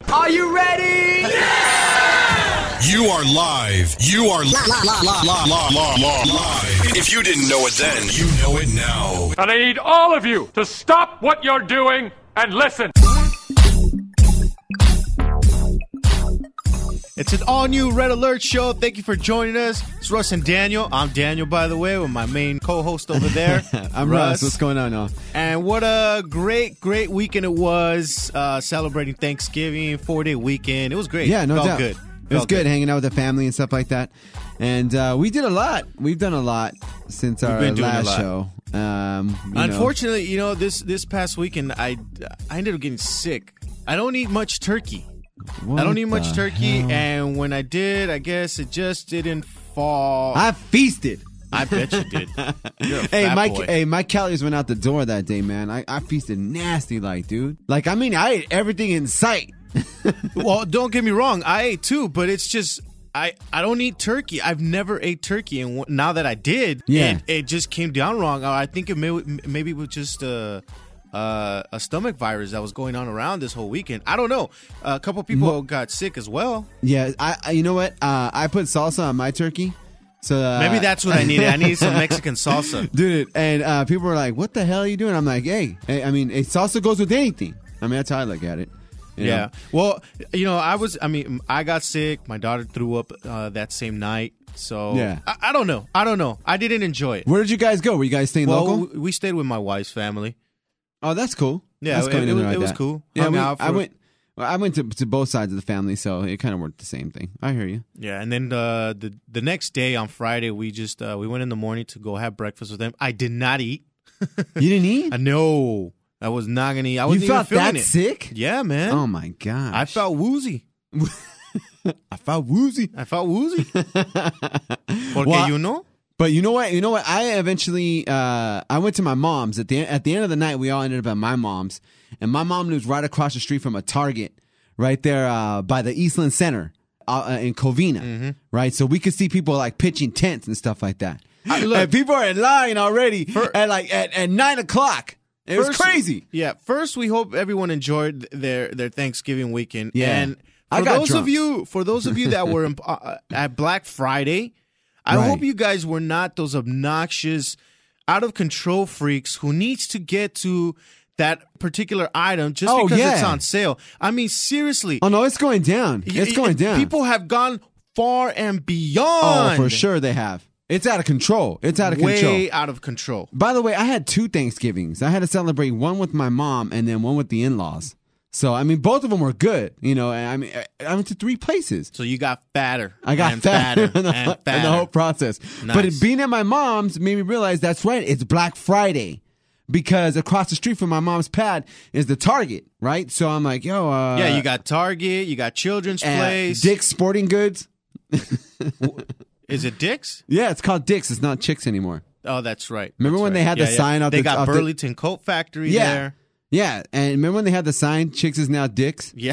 Are you ready? Yeah! You are live. You are live. If you didn't know it then, you know it now. And I need all of you to stop what you're doing and listen. It's an all-new Red Alert show. Thank you for joining us. It's Russ and Daniel. I'm Daniel, by the way, with my main co-host over there. I'm Russ. What's going on now? And what a great weekend it was, celebrating Thanksgiving, 4-day weekend. It was great. Yeah, no Felt doubt. Good. It was good hanging out with the family and stuff like that. And we did a lot. We've done a lot since our last show. Unfortunately, this past weekend, I ended up getting sick. I don't eat much turkey. What I don't eat much turkey, hell? and when I did, I guess it just didn't fall. I feasted. I bet you did. You're a Hey, fat Mike. boy. Hey, my calories went out the door that day, man. I feasted nasty, dude. I ate everything in sight. Well, don't get me wrong. I ate too, but it's just I don't eat turkey. I've never ate turkey, and now that I did, it just came down wrong. I think it maybe it was just a stomach virus that was going on around this whole weekend. I don't know. A couple people got sick as well. Yeah, I you know what? I put salsa on my turkey. So maybe that's what I needed. I needed some Mexican salsa. Dude, and people were like, what the hell are you doing? I'm like, hey, salsa goes with anything. I mean, that's how I look at it. You know? Well, I got sick. My daughter threw up that same night. So yeah. I don't know. I didn't enjoy it. Where did you guys go? Were you guys staying local? We stayed with my wife's family. Oh, that's cool. Yeah, that's it was cool. Yeah, I went to both sides of the family, so it kind of worked the same thing. I hear you. Yeah, and then the next day on Friday, we just we went in the morning to go have breakfast with them. I did not eat. You didn't eat? No, I was not gonna eat. I wasn't you felt even feeling that it. sick? Yeah, man. Oh my god, I felt woozy. I felt woozy. Porque you know. But you know what? I eventually I went to my mom's at the end of the night. We all ended up at my mom's, and my mom lives right across the street from a Target, right there by the Eastland Center in Covina, right? So we could see people pitching tents and stuff like that. And people are in line already at 9 o'clock. It was crazy. Yeah. First, we hope everyone enjoyed their Thanksgiving weekend. Yeah. And for those of you that were at Black Friday. I hope you guys were not those obnoxious, out of control freaks who needs to get to that particular item just because it's on sale. I mean, seriously. Oh, no, it's going down. It's going down. People have gone far and beyond. Oh, for sure they have. It's out of control. Way out of control. By the way, I had 2 Thanksgivings. I had to celebrate one with my mom and then one with the in-laws. So, I mean, both of them were good, and I went to 3 places. So you got fatter. I got fatter in the whole process. Nice. But being at my mom's made me realize that's right. It's Black Friday because across the street from my mom's pad is the Target, right? So I'm like, yo. You got Target. You got Children's Place. Dick's Sporting Goods. Is it Dick's? Yeah, it's called Dick's. It's not Chicks anymore. Oh, that's right. Remember when they had the sign out? They got Burlington Coat Factory there. Yeah, and remember when they had the sign, Chicks is now Dicks? Yeah.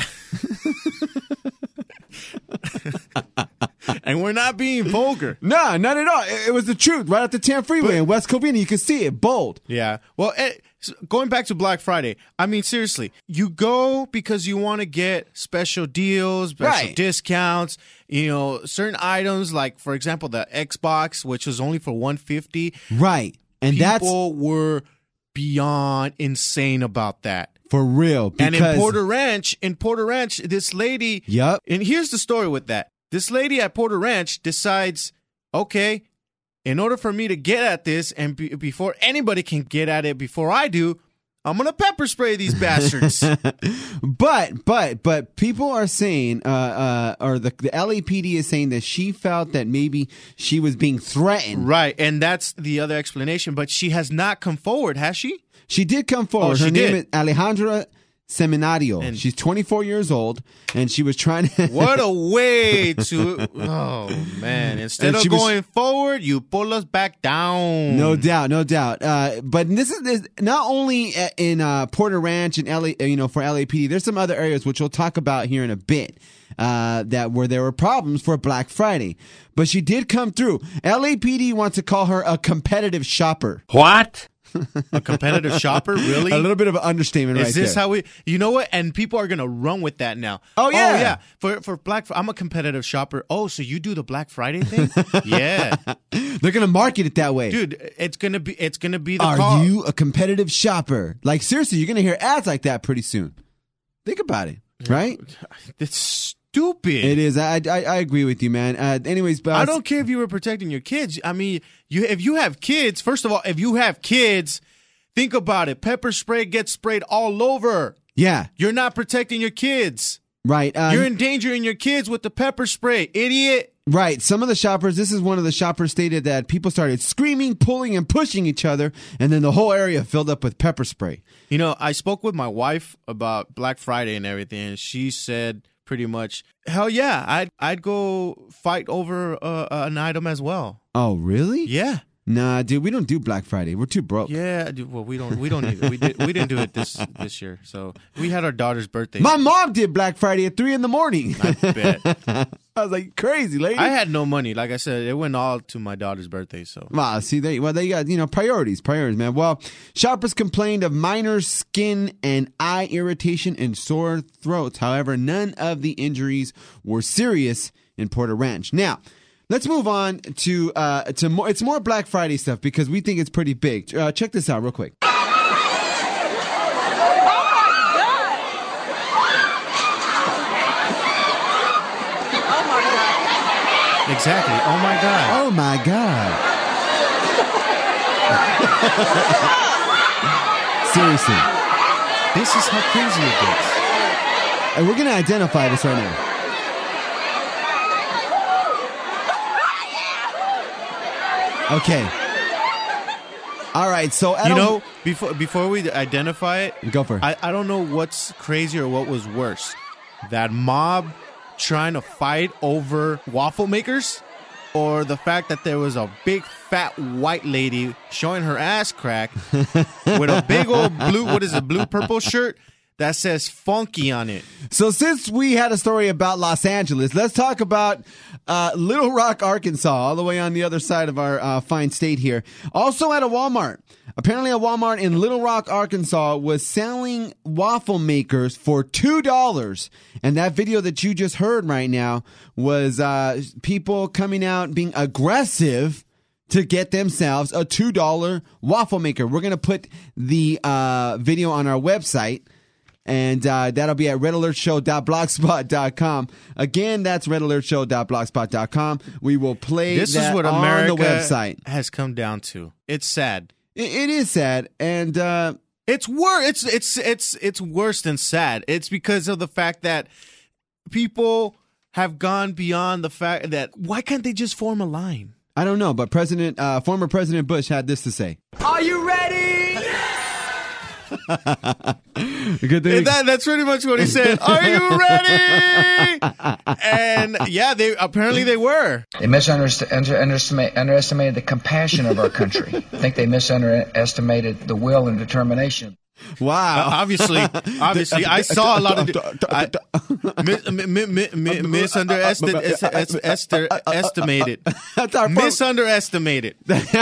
And we're not being vulgar. No, not at all. It was the truth. Right at the 10 freeway in West Covina, you could see it, bold. Yeah. Well, going back to Black Friday, I mean, seriously, you go because you want to get special deals, special discounts, certain items, like, for example, the Xbox, which was only for $150. Right. And people were beyond insane about that. For real. And in Porter Ranch, this lady. Yep. And here's the story with that. This lady at Porter Ranch decides, okay, in order for me to get at this and before anybody can get at it before I do, I'm going to pepper spray these bastards. But people are saying, or the LAPD is saying that she felt that maybe she was being threatened. Right, and that's the other explanation. But she has not come forward, has she? She did come forward. Her name is Alejandra Seminario. And she's 24 years old, and she was trying to... What a way to... Oh, man. Instead of going forward, you pull us back down. No doubt. But this is not only in Porter Ranch and LA, for LAPD. There's some other areas which we'll talk about here in a bit where there were problems for Black Friday. But she did come through. LAPD wants to call her a competitive shopper. What? A competitive shopper, really? A little bit of an understatement, right Is this there. how we? You know what? And people are gonna run with that now. Oh, yeah. For Black, I'm a competitive shopper. Oh, so you do the Black Friday thing? Yeah, They're gonna market it that way. dude. It's gonna be the Are call. you a competitive shopper? Like, seriously, you're gonna hear ads like that pretty soon. Think about it, right? It's stupid. It is. I agree with you, man. Anyways, but I don't care if you were protecting your kids. I mean, if you have kids, first of all, if you have kids, think about it. Pepper spray gets sprayed all over. Yeah, You're not protecting your kids. right. You're endangering your kids with the pepper spray, idiot. Right. Some of the shoppers, this is one of the shoppers stated that people started screaming, pulling, and pushing each other, and then the whole area filled up with pepper spray. You know, I spoke with my wife about Black Friday and everything, and she said pretty much, hell yeah, I'd go fight over an item as well. Oh, really? Yeah. Nah, dude, we don't do Black Friday. We're too broke. Yeah, dude, well, we don't either. We didn't do it this year. So we had our daughter's birthday. My mom did Black Friday at 3 a.m. I bet. I was like, crazy, lady. I had no money. Like I said, it went all to my daughter's birthday. So Wow, see, they got, priorities, man. Well, shoppers complained of minor skin and eye irritation and sore throats. However, none of the injuries were serious in Porter Ranch. Now, let's move on to more. It's more Black Friday stuff because we think it's pretty big. Check this out real quick. exactly. Oh my god. Oh my God. Seriously. This is how crazy it gets. And we're going to identify this right now. Okay. All right, so before we identify it, Go for it. I don't know what's crazy or what was worse. That mob trying to fight over waffle makers, or the fact that there was a big fat white lady showing her ass crack with a big old blue purple shirt that says funky on it. So since we had a story about Los Angeles, let's talk about Little Rock, Arkansas, all the way on the other side of our fine state here. Also at a Walmart. Apparently a Walmart in Little Rock, Arkansas was selling waffle makers for $2. And that video that you just heard right now was people coming out being aggressive to get themselves a $2 waffle maker. We're going to put the video on our website. And that'll be at redalertshow.blogspot.com. Again, that's redalertshow.blogspot.com. We will play This that is what on America the website. has come down to. It's sad. It is sad, and It's worse. It's worse than sad. It's because of the fact that people have gone beyond the fact that why can't they just form a line? I don't know. But former President Bush had this to say. Are you ready? Good thing. That's pretty much what he said. Are you ready? And yeah, they were. They underestimated the compassion of our country. I think they underestimated the will and determination. Wow. Obviously, I saw a lot of misunderestimated. That's our Misunderestimated.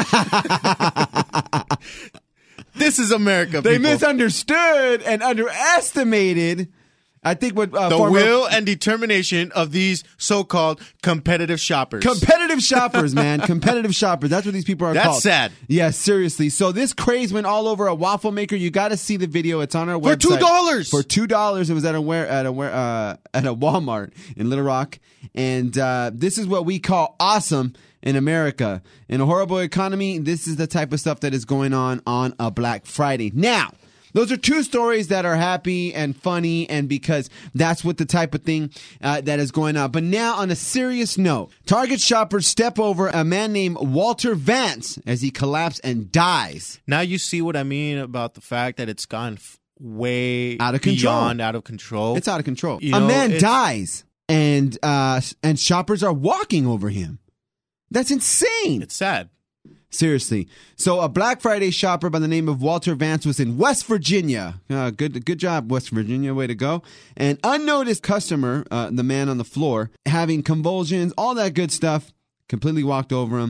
This is America. They people. misunderstood and underestimated. I think what the will and determination of these so-called competitive shoppers. Competitive shoppers, man. Competitive shoppers. That's what these people are called. That's sad. Yes, seriously. So this craze went all over a waffle maker. You got to see the video. It's on our website. $2. For $2. It was at a Walmart in Little Rock. And this is what we call awesome in America. In a horrible economy, this is the type of stuff that is going on a Black Friday. Now, those are two stories that are happy and funny, and because that's what the type of thing that is going on. But now, on a serious note, Target shoppers step over a man named Walter Vance as he collapsed and dies. Now you see what I mean about the fact that it's gone way Out of control. beyond out of control. It's out of control. You A know, man it's- dies, and shoppers are walking over him. That's insane. It's sad. Seriously. So a Black Friday shopper by the name of Walter Vance was in West Virginia. Good job, West Virginia. Way to go. An unnoticed customer, the man on the floor, having convulsions, all that good stuff, completely walked over him,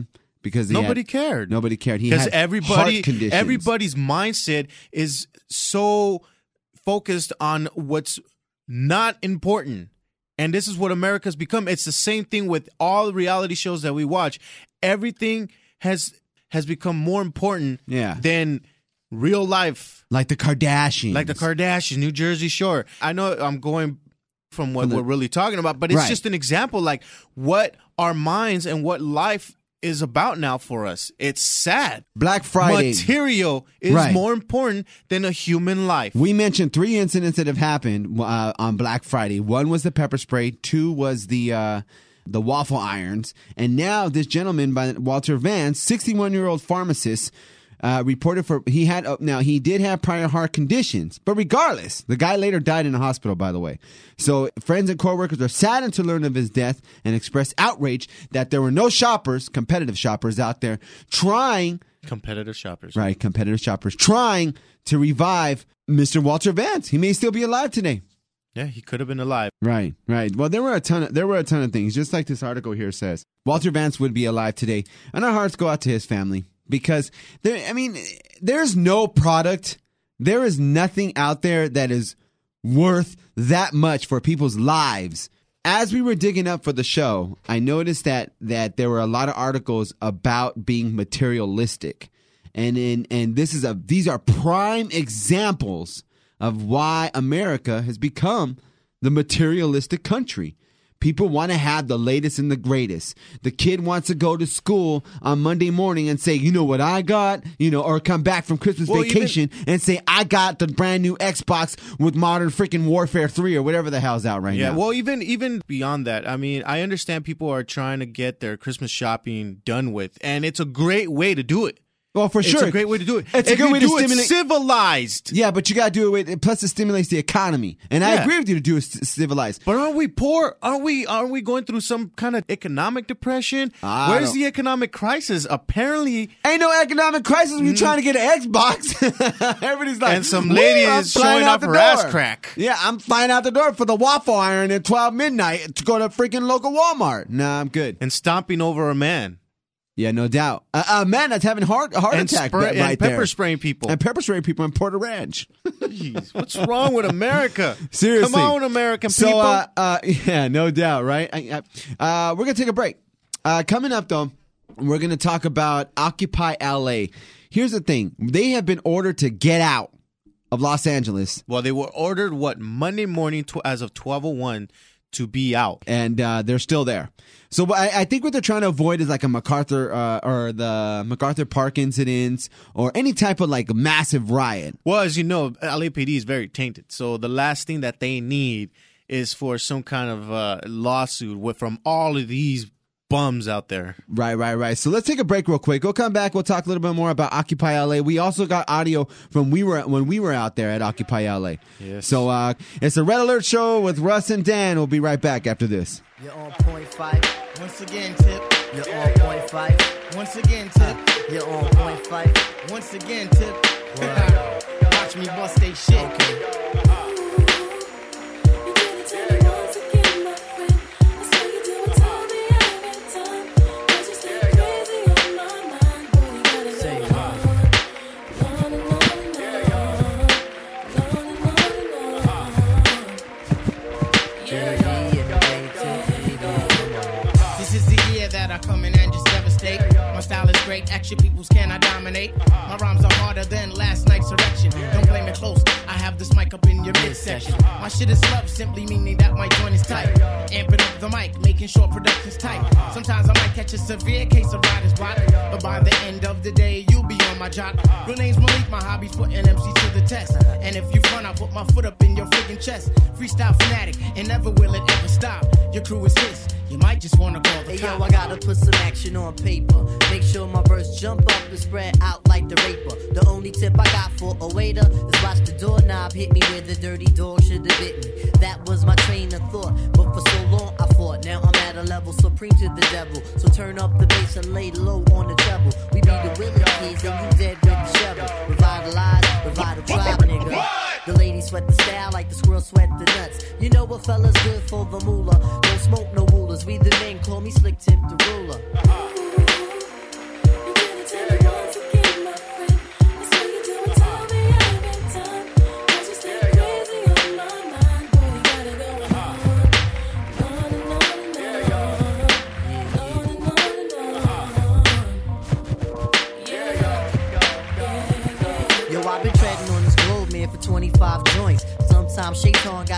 because nobody cared. Nobody cared. He because had heart conditions. everybody's mindset is so focused on what's not important. And this is what America's become. It's the same thing with all the reality shows that we watch. Everything has become more important than real life. Like the Kardashians. New Jersey Shore. I know I'm going from what we're really talking about, but it's just an example like what our minds and what life is about now for us. It's sad. Black Friday. Material is more important than a human life. We mentioned 3 incidents that have happened on Black Friday. 1 was the pepper spray. 2 was the waffle irons. And now this gentleman by Walter Vance, 61-year-old pharmacist, reported he did have prior heart conditions, but regardless, the guy later died in the hospital, by the way. So friends and coworkers are saddened to learn of his death and expressed outrage that there were no competitive shoppers out there trying to revive Mr. Walter Vance. He may still be alive today. Yeah, he could have been alive. Right. Well, there were a ton of things, just like this article here says. Walter Vance would be alive today, and our hearts go out to his family. Because, there's no product, there is nothing out there that is worth that much for people's lives. As we were digging up for the show, I noticed that there were a lot of articles about being materialistic. And these are prime examples of why America has become the materialistic country. People want to have the latest and the greatest. The kid wants to go to school on Monday morning and say, you know what I got? Or come back from Christmas vacation and say, I got the brand new Xbox with Modern freaking Warfare 3 or whatever the hell's out right now. Yeah, well, even beyond that, I understand people are trying to get their Christmas shopping done with, and it's a great way to do it. Well, for sure. It's a great way to do it. It's a good way to stimulate. Civilized. Yeah, but you got to do it. Plus, it stimulates the economy. And I agree with you to do it civilized. But aren't we poor? Aren't we going through some kind of economic depression? Where's the economic crisis? Apparently. Ain't no economic crisis when you're trying to get an Xbox. Everybody's like. And some lady is showing off her ass crack. Yeah, I'm flying out the door for the waffle iron at 12 midnight to go to freaking local Walmart. Nah, I'm good. And stomping over a man. Yeah, no doubt. A man that's having heart attack right there. And pepper spraying people. And pepper spraying people in Porter Ranch. Jeez, what's wrong with America? Seriously. Come on, American people. Yeah, no doubt, right? We're going to take a break. Coming up, though, we're going to talk about Occupy LA. Here's the thing. They have been ordered to get out of Los Angeles. Well, they were ordered, Monday morning as of 12:01 to be out. And they're still there. So I think what they're trying to avoid is like a MacArthur or the MacArthur Park incidents or any type of like massive riot. Well, as you know, LAPD is very tainted. So the last thing that they need is for some kind of lawsuit from all of these bums out there. Right. So let's take a break real quick. We'll come back. We'll talk a little bit more about Occupy LA. We also got audio from when we were out there at Occupy LA. Yes. So it's a Red Alert show with Russ and Dan. We'll be right back after this. You're on point 5. Once again, Tip. You're on point 5. Once again, Tip. You're on point 5. Once again, Tip. Watch me bust they shit. Okay. Action peoples cannot dominate. My rhymes are harder than last night's erection. Don't play me close, I have this mic up in your midsection. My shit is love, simply meaning that my joint is tight. Amping up the mic, making sure production's tight. Sometimes I might catch a severe case of writer's block, but by the end of the day, you'll be on my jock. Real name's Malik, my hobby's putting MCs to the test. And if you front, I'll put my foot up in your freaking chest. Freestyle fanatic, and never will it ever stop. Your crew is his, you might just wanna call the cop. Yo, I gotta put some action on paper. Make sure my verse jump up and spread out like the raper. The only tip I got for a waiter is watch the doorknob hit me where the dirty dog should have bit me. That was my train of thought, but for so long I fought. Now I'm at a level supreme to the devil. So turn up the bass and lay low on the treble. We be the Willie kids and you dead with the shovel. Revitalize, tribe, nigga. The ladies sweat the style like the squirrel sweat the nuts. You know what fella's good for the moolah. Don't smoke no rulers. We the men call me Slick Tip the ruler.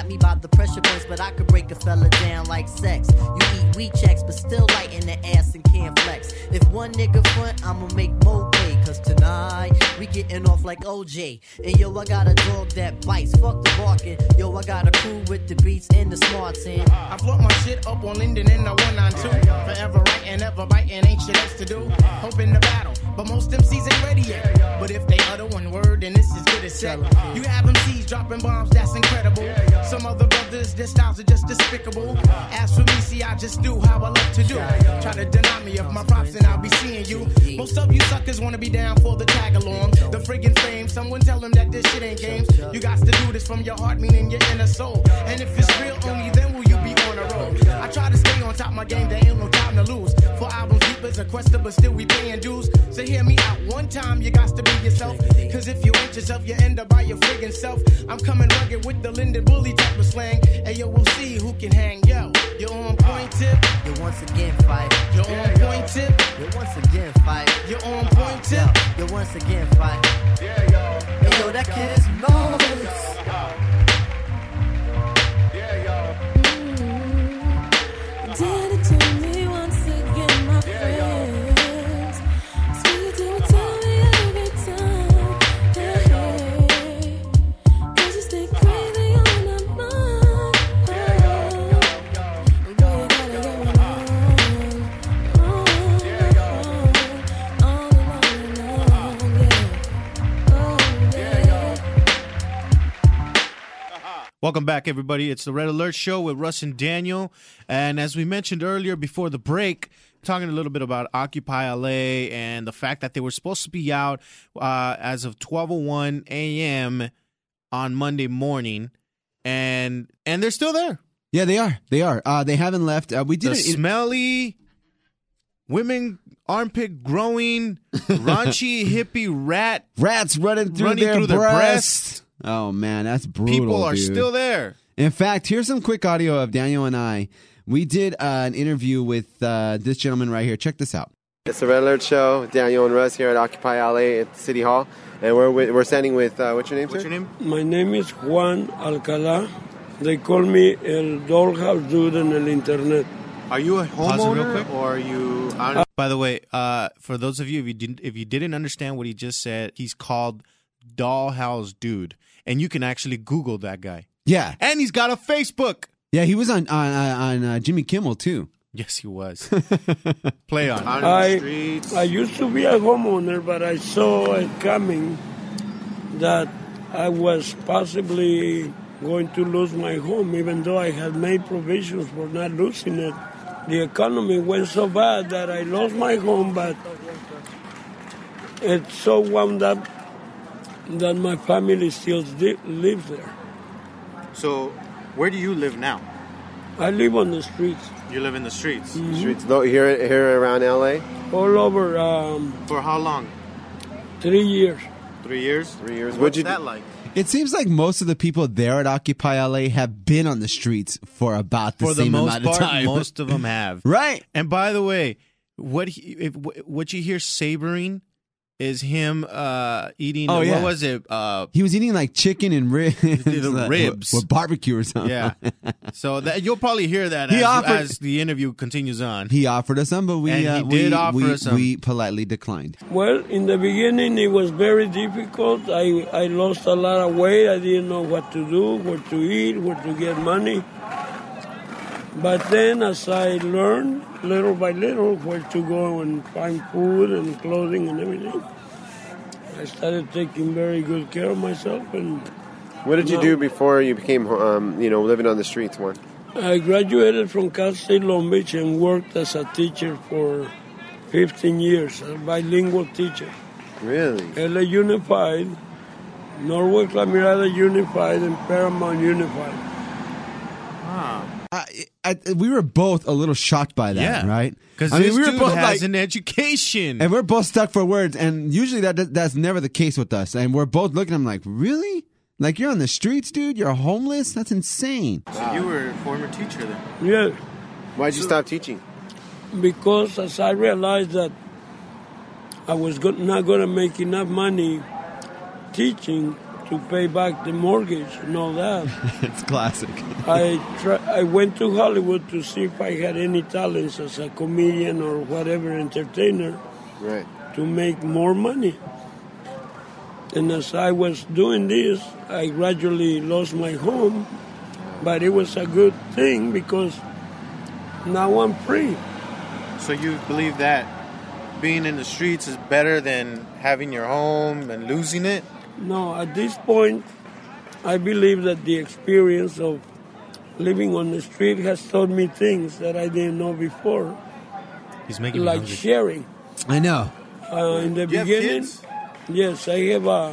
got me by the pressure points, but I could break a fella down like sex. You eat wheat checks, but still light in the ass and can't flex. If one nigga front, I'ma make more pay. Cause tonight, we getting off like OJ. And yo, I got a dog that bites, fuck the barking. Yo, I got a crew with the beats and the smarts in. I float my shit up on Linden in the 192. Forever writing, ever biting, ain't shit else to do. Hoping to battle, but most MCs ain't ready yet. But if they utter one word, then this is good as set. You have MCs dropping bombs, that's incredible. Some other brothers, their styles are just despicable. As for me, see, I just do how I love to do. Try to deny me of my props and I'll be seeing you. Most of you suckers wanna be down for the tag along. The friggin' fame, someone tell them that this shit ain't games. You got to do this from your heart, meaning your inner soul. And if it's real, only then will you be on a roll. I try to stay on top of my game, there ain't no time to lose. For albums deep as a quester, but still we paying dues. So hear me out one time, you got to be yourself. Cause if you ain't yourself, you end up by your friggin' self. I'm coming rugged with the Linden Bully type of slang. And yo, we'll see who can hang. Yo, you're on point tip. You once again fight. You're on point tip. You once again fight. You're on point tip. You once again fight. Hey, yo, that kid is marvelous. Did it to me once again, my friends. Sweet, you tell me every time. Hey, 'cause you stay crazy on my mind. Oh, boy, you gotta get me on, yeah. Oh, yeah. Welcome back, everybody. It's the Red Alert Show with Russ and Daniel. And as we mentioned earlier before the break, talking a little bit about Occupy LA and the fact that they were supposed to be out as of 12:01 a.m. on Monday morning. And they're still there. Yeah, they are. They are. They haven't left. We did The it. smelly, women armpit growing, raunchy hippie Rats running through their breast. Oh, man, that's brutal. People are dude. still there. In fact, here's some quick audio of Daniel and I. We did an interview with this gentleman right here. Check this out. It's the Red Alert Show. Daniel and Russ here at Occupy LA at City Hall. And we're standing with, what's your name, sir? What's your name? My name is Juan Alcalá. They call me El Dollhouse Dude en el Internet. Are you a Pause it real homeowner quick. or are you... By the way, for those of you, if you didn't understand what he just said, he's called Dollhouse Dude. And you can actually Google that guy. Yeah. And he's got a Facebook. Yeah, he was on Jimmy Kimmel, too. Yes, he was. Play on. I used to be a homeowner, but I saw it coming that I was possibly going to lose my home, even though I had made provisions for not losing it. The economy went so bad that I lost my home, but it's so wound up that my family still lives there. So, where do you live now? I live on the streets. You live in the streets. Streets here around LA? All over. For how long? 3 years. 3 years? 3 years. What's that like? It seems like most of the people there at Occupy LA have been on the streets for about the same amount of time. Most of them have. Right. And by the way, what you hear sabering is him eating. Oh, yeah. What was it? He was eating like chicken and ribs. Ribs. With barbecue or something. Yeah. So you'll probably hear that as the interview continues on. He offered us some, but we politely declined. Well, in the beginning, it was very difficult. I lost a lot of weight. I didn't know what to do, where to eat, where to get money. But then as I learned, little by little, where to go and find food and clothing and everything, I started taking very good care of myself. And what did you do before you became, living on the streets, Juan? I graduated from Cal State Long Beach and worked as a teacher for 15 years, a bilingual teacher. Really? LA Unified, Norway La Mirada Unified, and Paramount Unified. We were both a little shocked by that, right? Because this dude has an education. And we're both stuck for words, and usually that's never the case with us. And we're both looking at him like, really? Like, you're on the streets, dude? You're homeless? That's insane. So you were a former teacher then? Yeah. Why'd you stop teaching? Because as I realized that I was not going to make enough money teaching to pay back the mortgage and all that. It's classic. I went to Hollywood to see if I had any talents as a comedian or whatever entertainer to make more money. And as I was doing this, I gradually lost my home, but it was a good thing because now I'm free. So you believe that being in the streets is better than having your home and losing it? No, at this point, I believe that the experience of living on the street has taught me things that I didn't know before. He's making me like hungry. sharing. I know. In the Do you have beginning, kids? yes, I have a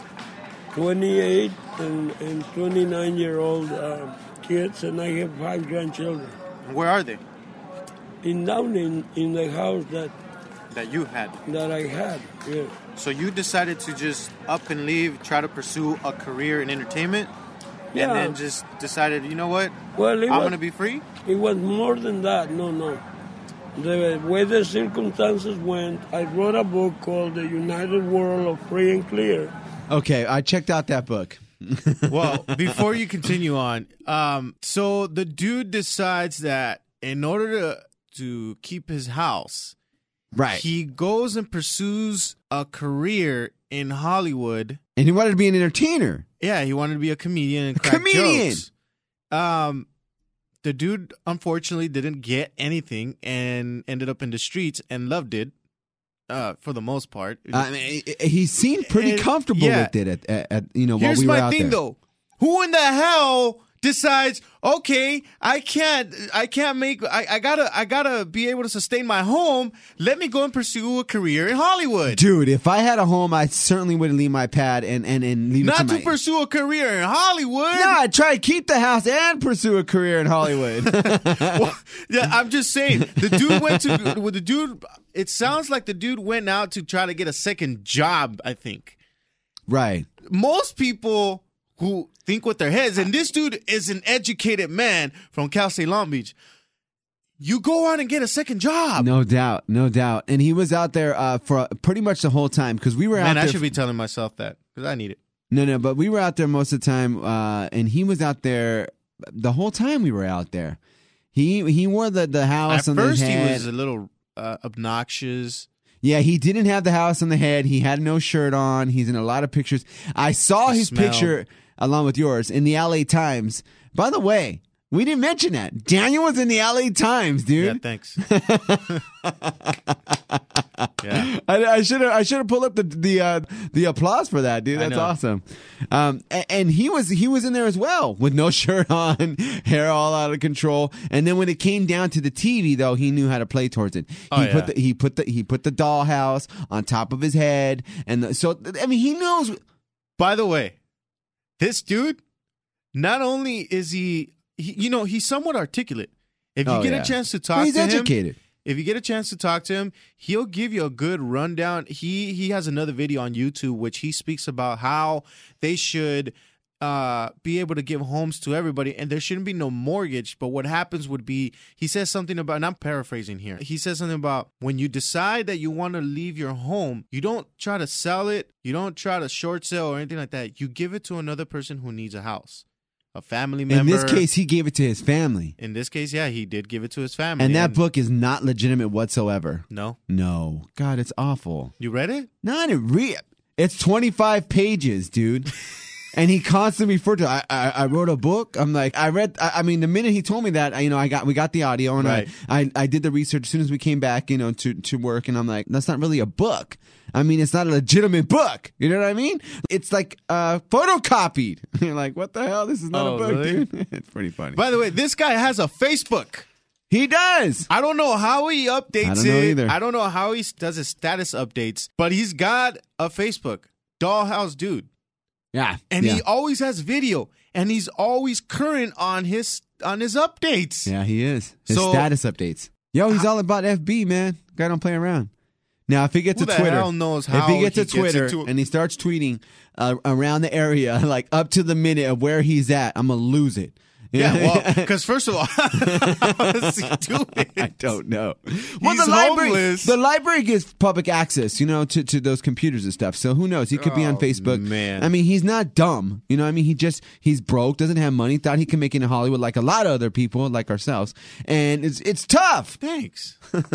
28 and 29-year-old kids, and I have 5 grandchildren. Where are they? Down in the house that you had. That I had, yeah. So you decided to just up and leave, try to pursue a career in entertainment, Yeah. and then just decided, you know what? Well, I'm going to be free? It was more than that. No. The way the circumstances went, I wrote a book called The United World of Free and Clear. Okay, I checked out that book. Well, before you continue on, so the dude decides that in order to keep his house, right, he goes and pursues a career in Hollywood. And he wanted to be an entertainer. Yeah, he wanted to be a comedian and crack jokes. The dude unfortunately didn't get anything and ended up in the streets and loved it. For the most part, I mean, he seemed pretty comfortable with it at while Here's we were my out thing, there. though. Who in the hell decides? Okay, I gotta be able to sustain my home. Let me go and pursue a career in Hollywood. Dude, if I had a home, I certainly would leave my pad and leave Not it to to pursue a career in Hollywood. No, I'd try to keep the house and pursue a career in Hollywood. Well, yeah, I'm just saying. The dude went to with the dude. It sounds like the dude went out to try to get a second job, I think. Right. Most people who think with their heads, and this dude is an educated man from Cal State Long Beach, you go out and get a second job. No doubt. And he was out there for pretty much the whole time because we were out there. Man, I should be telling myself that because I need it. No, but we were out there most of the time, and he was out there the whole time we were out there. He wore the house on his At first, head. he was a little obnoxious. Yeah, he didn't have the house on the head. He had no shirt on. He's in a lot of pictures. I saw his picture along with yours in the LA Times. By the way, we didn't mention that. Daniel was in the LA Times, dude. Yeah, thanks. Yeah. I should have pulled up the applause for that, dude. That's awesome. And he was in there as well with no shirt on, hair all out of control. And then when it came down to the TV, though, he knew how to play towards it. He put the dollhouse on top of his head, and so I mean he knows. By the way, this dude, not only is he's somewhat articulate. If you get a chance to talk to him, he's educated. If you get a chance to talk to him, he'll give you a good rundown. He has another video on YouTube which he speaks about how they should be able to give homes to everybody, and there shouldn't be no mortgage. But what happens would be, he says something about, and I'm paraphrasing here, he says something about when you decide that you want to leave your home, you don't try to sell it, you don't try to short sell or anything like that. You give it to another person who needs a house. A family member. In this case, he gave it to his family. In this case, yeah, he did give it to his family. And that book is not legitimate whatsoever. No. God, it's awful. You read it? No, I didn't read it. It's 25 pages, dude. And he constantly referred to, I wrote a book. I'm like, I mean, the minute he told me that, we got the audio, and right. I did the research as soon as we came back, to work, and I'm like, that's not really a book. I mean, it's not a legitimate book. You know what I mean? It's like photocopied. You're like, what the hell? This is not a book, really? dude. It's pretty funny. By the way, this guy has a Facebook. He does. I don't know how he updates I don't know either. I don't know how he does his status updates, but he's got a Facebook. Dollhouse Dude. Yeah. And he always has video, and he's always current on his updates. Yeah, he is. His status updates. Yo, he's all about FB, man. Guy don't play around. Now, if he gets to Who the Twitter, hell knows how if he gets to gets Twitter into it? and he starts tweeting around the area, like up to the minute of where he's at, I'm gonna lose it. Yeah, well, because first of all, how does he do it? I don't know. Well, He's homeless. the library gives public access, to those computers and stuff. So who knows? He could be on Facebook. man. I mean, he's not dumb. I mean, he's broke, doesn't have money, thought he could make it in Hollywood like a lot of other people, like ourselves. And it's tough. Thanks.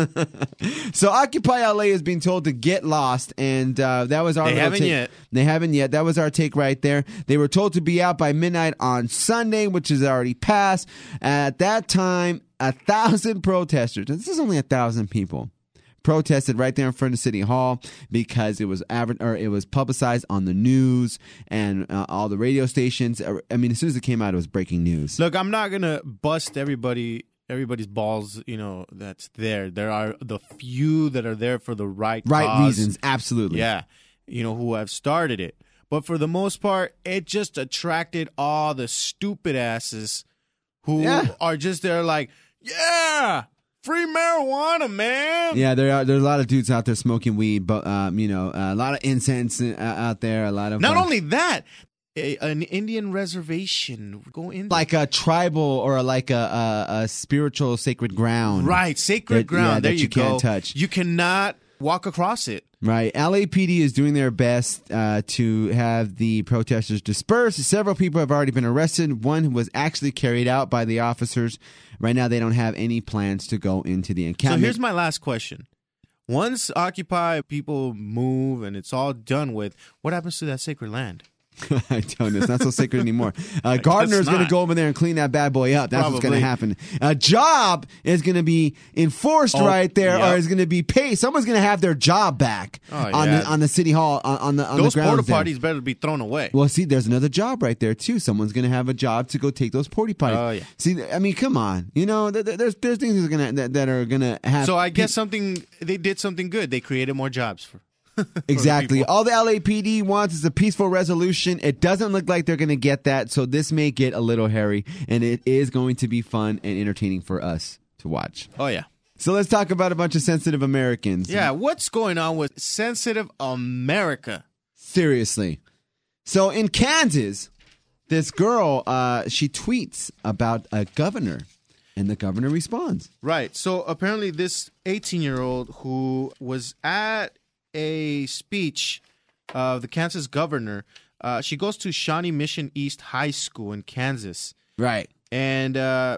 So Occupy LA is being told to get lost, and that was our They little haven't take. yet. They haven't yet. That was our take right there. They were told to be out by midnight on Sunday, which is already passed. At that time, 1,000 protesters. This is only 1,000 people. Protested right there in front of City Hall because it was publicized on the news and all the radio stations. I mean, as soon as it came out, it was breaking news. Look, I'm not gonna bust everybody's balls. That's there. There are the few that are there for the right cause. Reasons. Absolutely. Yeah, who have started it. But for the most part, it just attracted all the stupid asses who are just there like, yeah, free marijuana, man. Yeah, there's a lot of dudes out there smoking weed, but a lot of incense out there. A lot of Not only that, an Indian reservation go in like a tribal or like a spiritual sacred ground. Right, sacred ground. There that you go. Can't touch. You cannot walk across it. Right. LAPD is doing their best to have the protesters dispersed. Several people have already been arrested. One was actually carried out by the officers. Right now, they don't have any plans to go into the encampment. So here's my last question. Once Occupy people move and it's all done with, what happens to that sacred land? I don't know. It's not so sacred anymore. Gardner's going to go over there and clean that bad boy up. That's what's going to happen. A job is going to be enforced right there, or is going to be paid. Someone's going to have their job back on the city hall on the those the grounds. porta potties better be thrown away. Well, see, there's another job right there too. Someone's going to have a job to go take those porta potties. Oh yeah. See, I mean, come on. There's things that are going to happen. So I guess they did something good. They created more jobs for. Exactly. All the LAPD wants is a peaceful resolution. It doesn't look like they're going to get that, so this may get a little hairy, and it is going to be fun and entertaining for us to watch. Oh, yeah. So let's talk about a bunch of sensitive Americans. Yeah, what's going on with sensitive America? Seriously. So in Kansas, this girl, she tweets about a governor, and the governor responds. Right. So apparently this 18-year-old who was at a speech of the Kansas governor. She goes to Shawnee Mission East High School in Kansas. Right. And,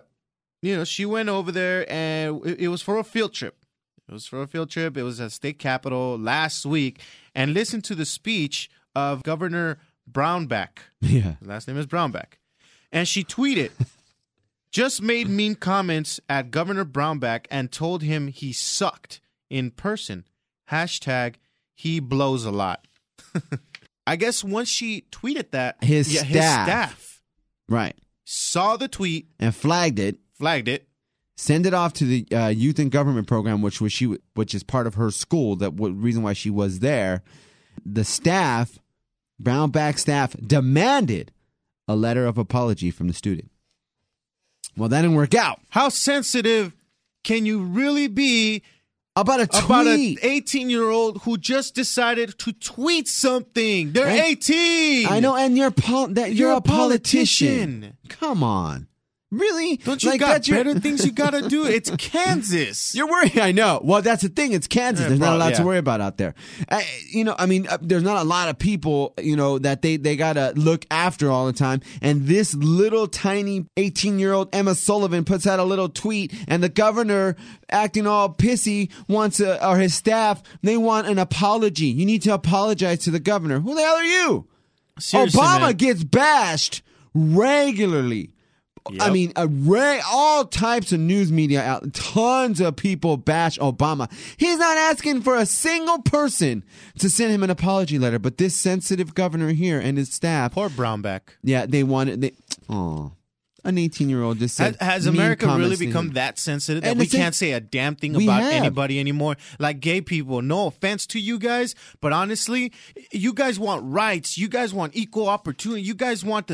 she went over there and it was for a field trip. It was at state capitol last week. And listen to the speech of Governor Brownback. Yeah. His last name is Brownback. And she tweeted, just made mean comments at Governor Brownback and told him he sucked in person. # he blows a lot. I guess once she tweeted that, his staff right, saw the tweet and flagged it, send it off to the Youth and Government program, which is part of her school. Reason why she was there. The staff, Brownback staff, demanded a letter of apology from the student. Well, that didn't work out. How sensitive can you really be? About a tweet. About an 18-year-old who just decided to tweet something. They're 18. I know, and you're a politician. Come on. Really? Don't you got better things you got to do? It's Kansas. You're worried. I know. Well, that's the thing. It's Kansas. There's not a lot to worry about out there. There's not a lot of people, that they got to look after all the time. And this little tiny 18-year-old Emma Sullivan puts out a little tweet, and the governor, acting all pissy, or his staff, they want an apology. You need to apologize to the governor. Who the hell are you? Seriously, Obama man. gets bashed regularly. Yep. I mean, all types of news media out, tons of people bash Obama. He's not asking for a single person to send him an apology letter, but this sensitive governor here and his staff. Poor Brownback. Yeah, they wanted. An 18-year-old just said. Has America really become that sensitive that we can't say a damn thing about anybody anymore? Like gay people, no offense to you guys, but honestly, you guys want rights. You guys want equal opportunity. You guys want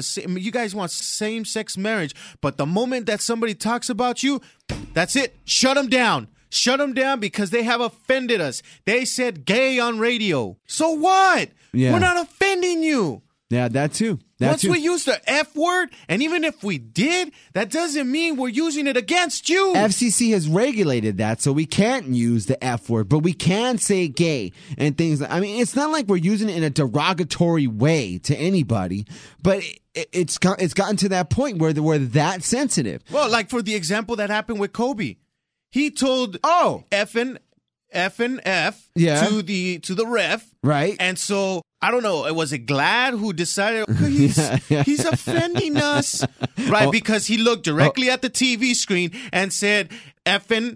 same-sex marriage. But the moment that somebody talks about you, that's it. Shut them down. Shut them down because they have offended us. They said gay on radio. So what? Yeah. We're not offending you. Yeah, that too. Once we use the F word, and even if we did, that doesn't mean we're using it against you. FCC has regulated that, so we can't use the F word, but we can say gay and things. I mean, it's not like we're using it in a derogatory way to anybody, but it's gotten to that point where we're that sensitive. Well, like for the example that happened with Kobe, he told F and F to the ref, right? And so I don't know. Was it Glad who decided he's offending us, right? Because he looked directly at the TV screen and said effing,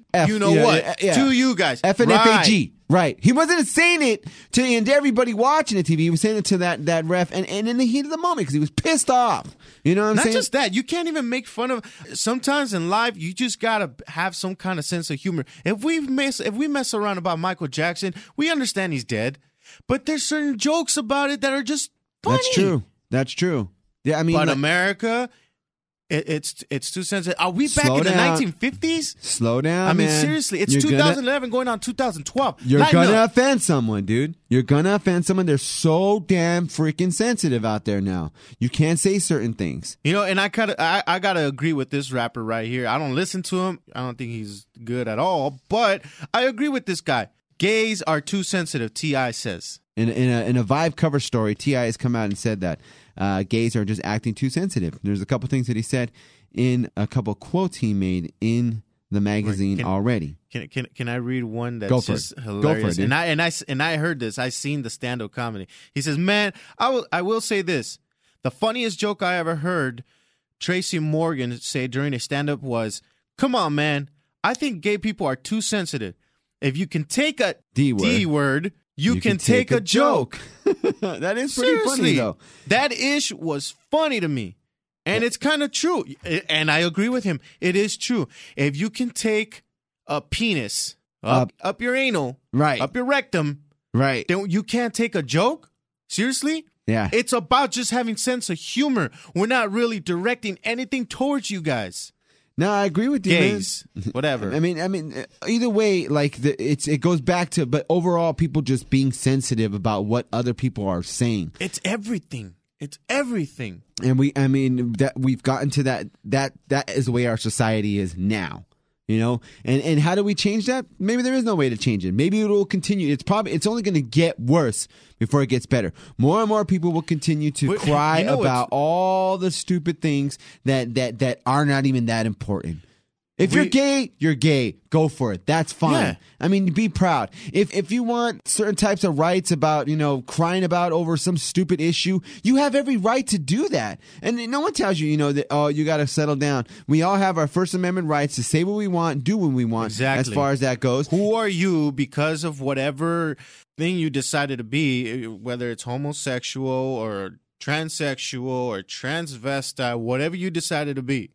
to you guys, effing FAG. Right. He wasn't saying it to everybody watching the TV. He was saying it to that ref and in the heat of the moment because he was pissed off. You know what I'm saying? Not just that. You can't even make fun of. Sometimes in life, you just got to have some kind of sense of humor. If we mess around about Michael Jackson, we understand he's dead. But there's certain jokes about it that are just funny. That's true. Yeah, I mean, but America, it's too sensitive. Are we back in the 1950s? Slow down, I mean, man. seriously, it's 2011 going on 2012. You're gonna offend someone, dude. You're gonna offend someone. They're so damn freaking sensitive out there now. You can't say certain things. You know, and I gotta agree with this rapper right here. I don't listen to him. I don't think he's good at all. But I agree with this guy. Gays are too sensitive, T.I. says. In a Vibe cover story, T.I. has come out and said that gays are just acting too sensitive. There's a couple things that he said in a couple quotes he made in the magazine already. Can I read one that's just hilarious? Go for it, and I heard this. I seen the stand-up comedy. He says, "Man, I will say this. The funniest joke I ever heard Tracy Morgan say during a stand-up was, 'Come on, man. I think gay people are too sensitive. If you can take a D word, you can take a joke.'" That is pretty funny, though. That ish was funny to me. And it's kind of true. And I agree with him. It is true. If you can take a penis up your anal, right, up your rectum, right, then you can't take a joke? Seriously? Yeah. It's about just having sense of humor. We're not really directing anything towards you guys. No, I agree with you, gays, man. Whatever. I mean, either way, like it goes back to, but overall, people just being sensitive about what other people are saying. It's everything. It's everything. And we've gotten to that is the way our society is now. You know, and how do we change that? Maybe there is no way to change it. Maybe it will continue. It's only going to get worse before it gets better. More and more people will continue to cry about all the stupid things that are not even that important. If you're gay, you're gay. Go for it. That's fine. Yeah. I mean, be proud. If you want certain types of rights about, crying about over some stupid issue, you have every right to do that. And no one tells you, that, oh, you got to settle down. We all have our First Amendment rights to say what we want, do what we want. Exactly. As far as that goes. Who are you because of whatever thing you decided to be, whether it's homosexual or transsexual or transvestite, whatever you decided to be?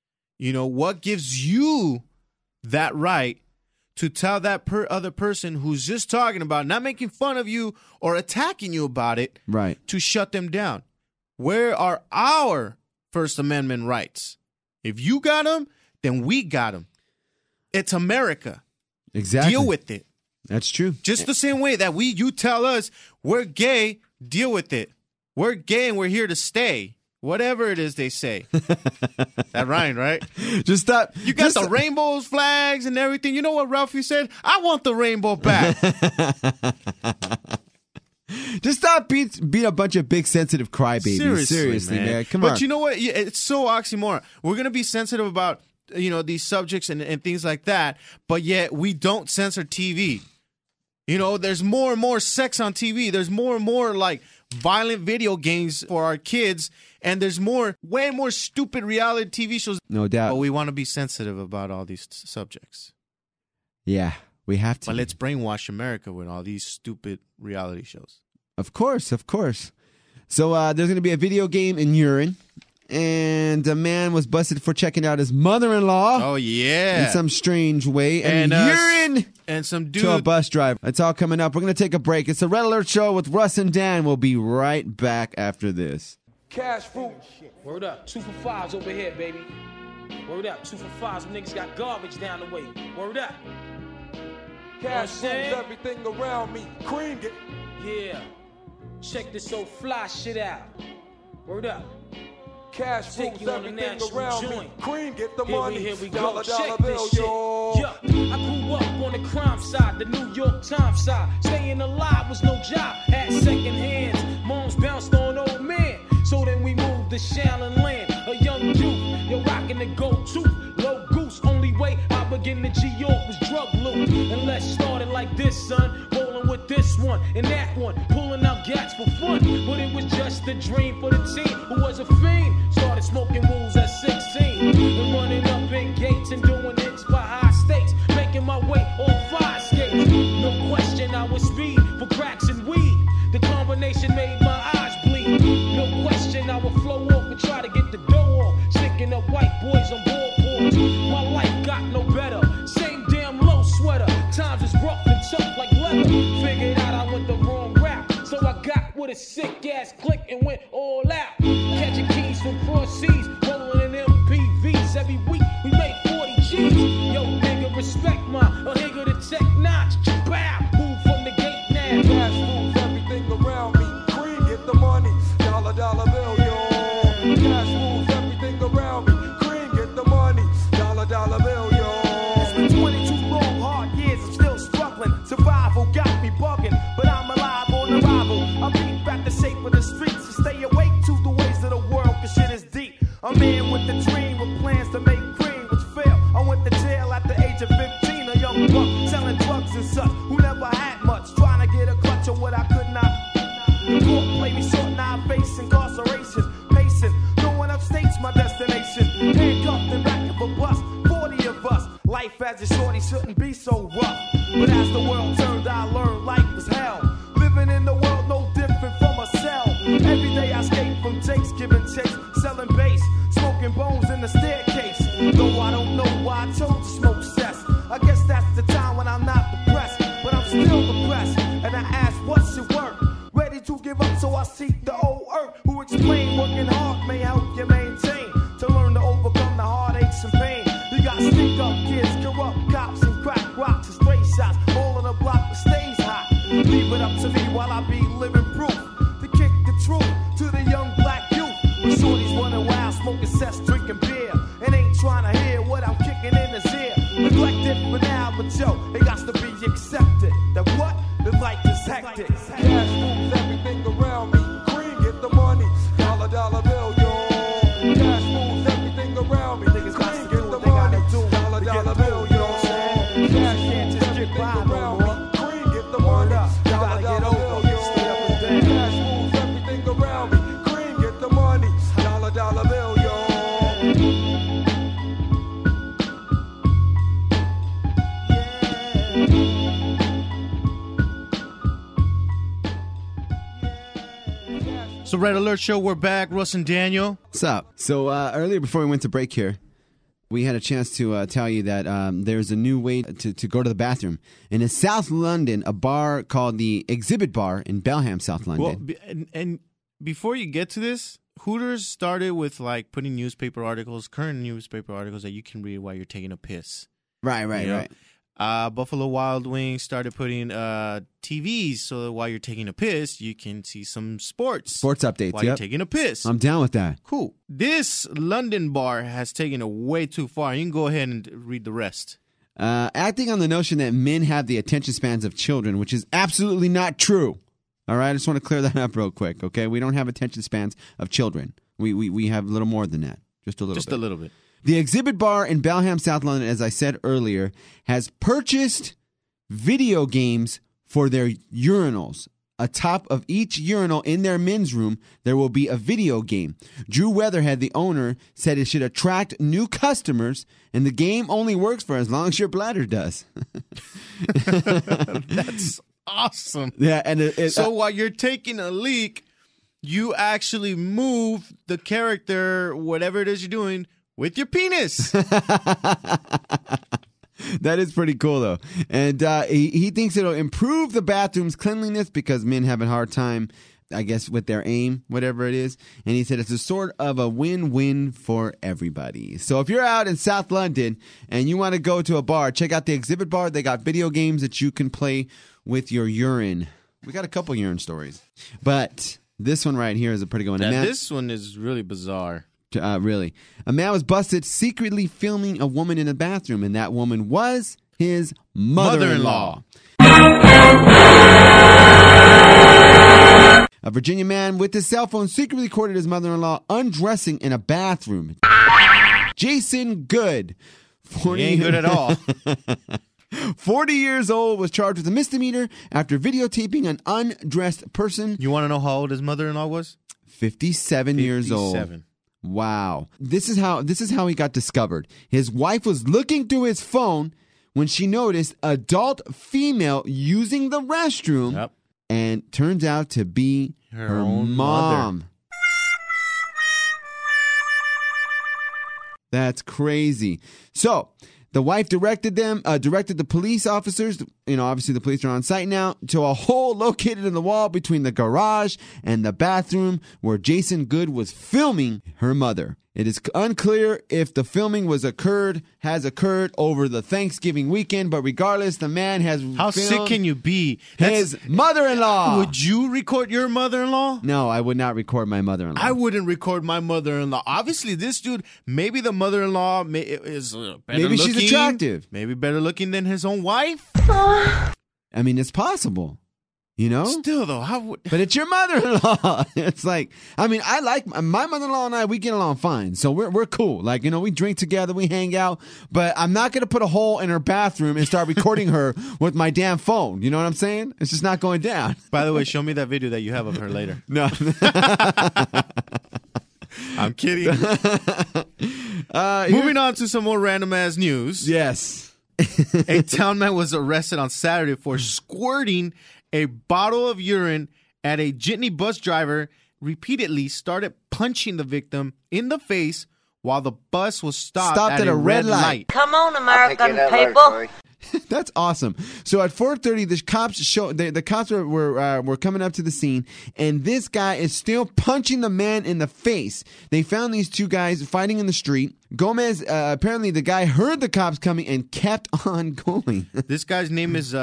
What gives you that right to tell that other person who's just talking about, not making fun of you or attacking you about it, right, to shut them down? Where are our First Amendment rights? If you got them, then we got them. It's America. Exactly. Deal with it. That's true. Just the same way that you tell us we're gay, deal with it. We're gay and we're here to stay. Whatever it is they say. That rhymed, right? Just stop. You got the rainbows, flags, and everything. You know what Ralphie said? I want the rainbow back. Just stop being a bunch of big, sensitive crybabies. Seriously, man. Come on. But you know what? It's so oxymoron. We're going to be sensitive about, these subjects and things like that, but yet we don't censor TV. There's more and more sex on TV. There's more and more, violent video games for our kids, and there's way more stupid reality TV shows. No doubt. But we want to be sensitive about all these subjects. Yeah, we have to. But let's brainwash America with all these stupid reality shows. Of course. So there's going to be a video game in urine, and a man was busted for checking out his mother-in-law. Oh, yeah. In some strange way. And urine and some dude to a bus driver. It's all coming up. We're going to take a break. It's the Red Alert Show with Russ and Dan. We'll be right back after this. Cash fruit. Word up. 2 for 5s over here, baby. Word up. 2 for 5s. Niggas got garbage down the way. Word up. Cash fruit, everything around me. Creamed it. Yeah. Check this so fly shit out. Word up. Cash Take rules you on the everything national around joint. me. Cream, get the Here money. we Dollar, go. dollar Check bill, this shit. yo. Yeah, I grew up on the crime side, the New York Times side. Staying alive was no job. Had second hands. Moms bounced on old men. So then we moved to Shaolin Land. A young youth, you're rocking the gold tooth. Low goose, only way I begin to G-York was drug loot. And let's start it like this, son. Rolling with this one and that one. Pulling out gats for fun. But it was just a dream for the team who was a fiend. Started smoking wools at 16. And running up in gates and doing hits by high stakes. Making my way on fire skates. No question I was speed for cracks and weed. The combination made my eyes bleed. No question I would flow off and try to get the dough off. Sticking up white boys on boardboards. My life got no better. Same damn low sweater. Times is rough and tough like leather. Figured out I went the wrong route. So I got with a sick ass click and went all out. Catching keys from cross seas. Rolling in MPVs. Every week we made 40 G's. Yo, nigga, respect my a nigga the tech notch. Bow. Move from the gate now. Cash rules everything around me. Cream, get the money. Dollar, dollar bill, yo. Cash rules everything around me. Cream, get the money. Dollar, dollar bill, yo. It's been 22 long, hard years. I'm still struggling. Survival got me bugging, but I'm alive on arrival. I beat back the shape of the streets and stay awake to the ways of the world, cause shit is deep. A man with a dream with plans to make cream, which failed. I went to jail at the age of 15. A young buck selling drugs and such, who never had much. Trying to get a clutch on what I could not. The court played me short, now I face incarceration. Pacing, going upstate's my destination. Handcuffed in back of a bus, 40 of us. Life as a shorty shouldn't be so rough. But as the world turned, I learned life was hell. Living in the world no different from a cell. Every day I escape from jakes, giving chase, selling bass, smoking bones in the staircase. Though I don't know why I chose to smoke cess. I guess that's the time when I'm not depressed, but I'm still depressed. And I ask, what's your work? Ready to give up, so I seek the old earth, who explain working hard may help you maintain. To learn to overcome the heartaches and pain. You got stick up kids, corrupt cops, and crack rocks and stray shots. All in a block that stays hot. Leave it up to me while I be living proof. To kick the truth to the young black youth. When shorties running wild, smoking cess, drinking beer. And ain't trying to hear what I'm kicking in his ear. Neglected for now, but yo, it got to be accepted. That what? The life is hectic. Cash rules everything around me. Cream, get the money. Dollar, dollar bill, yo. Cash rules everything around me. Cream, get the money. Dollar, dollar bill, yo. Cash rules everything around me. Cream, get the money. Dollar, dollar bill, yo. Cash rules everything around me. Cream, get the money. Dollar, dollar bill, yo. So, Red Alert Show, we're back. Russ and Daniel. What's up? So earlier, before we went to break here, we had a chance to tell you that there's a new way to go to the bathroom. And in South London, a bar called the Exhibit Bar in Belham, South London. Well, and before you get to this, Hooters started with like putting newspaper articles, current newspaper articles that you can read while you're taking a piss. Right. Buffalo Wild Wings started putting TVs so that while you're taking a piss, you can see some sports updates while you're taking a piss. I'm down with that. Cool. This London bar has taken it way too far. You can go ahead and read the rest. Acting on the notion that men have the attention spans of children, which is absolutely not true. All right, I just want to clear that up real quick, okay? We don't have attention spans of children. We have a little more than that, just a little bit. The Exhibit Bar in Belham, South London, as I said earlier, has purchased video games for their urinals. Atop of each urinal in their men's room, there will be a video game. Drew Weatherhead, the owner, said it should attract new customers, and the game only works for as long as your bladder does. That's awesome. Yeah, and so while you're taking a leak, you actually move the character, whatever it is you're doing, with your penis. That is pretty cool, though. And he thinks it'll improve the bathroom's cleanliness because men have a hard time, I guess, with their aim, whatever it is. And he said it's a sort of a win-win for everybody. So if you're out in South London and you want to go to a bar, check out the Exhibit Bar. They got video games that you can play with your urine. We got a couple urine stories. But This one right here is a pretty good one. This one is really bizarre. Really. A man was busted secretly filming a woman in a bathroom, and that woman was his mother-in-law. A Virginia man with his cell phone secretly recorded his mother-in-law undressing in a bathroom. Jason Good. He ain't good at all. 40 years old, was charged with a misdemeanor after videotaping an undressed person. You want to know how old his mother-in-law was? 57 years old. Wow. This is how he got discovered. His wife was looking through his phone when she noticed adult female using the restroom. Yep. And turns out to be her own mom. Mother. That's crazy. So the wife directed the police officers, obviously the police are on site now, to a hole located in the wall between the garage and the bathroom where Jason Good was filming her mother. It is unclear if the filming has occurred over the Thanksgiving weekend, but regardless, the man has How sick can you be? His mother-in-law. Would you record your mother-in-law? No, I would not record my mother-in-law. I wouldn't record my mother-in-law. Obviously, this dude, maybe the mother-in-law is better maybe she's looking, attractive. Maybe better looking than his own wife. I mean, it's possible. Still though, but it's your mother-in-law. It's like, I mean, I like my mother-in-law and I. We get along fine, so we're cool. Like, we drink together, we hang out. But I'm not gonna put a hole in her bathroom and start recording her with my damn phone. You know what I'm saying? It's just not going down. By the way, show me that video that you have of her later. No, I'm kidding. Moving on to some more random ass news. Yes, a town man was arrested on Saturday for squirting a bottle of urine at a jitney bus driver, repeatedly started punching the victim in the face while the bus was stopped at a red light. Come on, American people. That's awesome. So at 4:30, the cops were coming up to the scene, and this guy is still punching the man in the face. They found these two guys fighting in the street. Gomez, apparently the guy heard the cops coming and kept on going. This guy's name is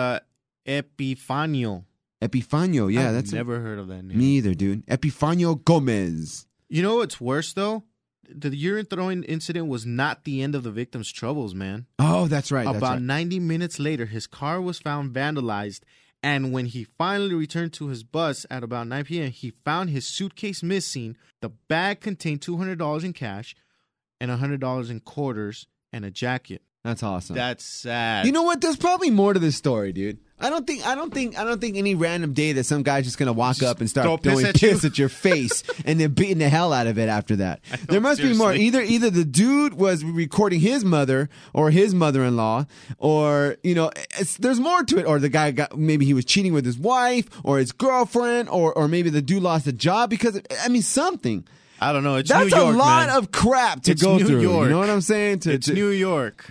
Epifanio. Epifanio, yeah. I've never heard of that name. Me either, dude. Epifanio Gomez. You know what's worse, though? The urine throwing incident was not the end of the victim's troubles, man. Oh, that's right. About 90 minutes later, his car was found vandalized, and when he finally returned to his bus at about 9 p.m., he found his suitcase missing. The bag contained $200 in cash and $100 in quarters and a jacket. That's awesome. That's sad. You know what? There's probably more to this story, dude. I don't think any random day that some guy's just gonna walk up and start throwing piss at your face and then beating the hell out of it after that. There must be more. Either the dude was recording his mother or his mother-in-law, or there's more to it. Or the guy maybe he was cheating with his wife or his girlfriend, or maybe the dude lost a job because something. I don't know. It's That's New York, a lot man. of crap to go New through. York. You know what I'm saying? It's New York.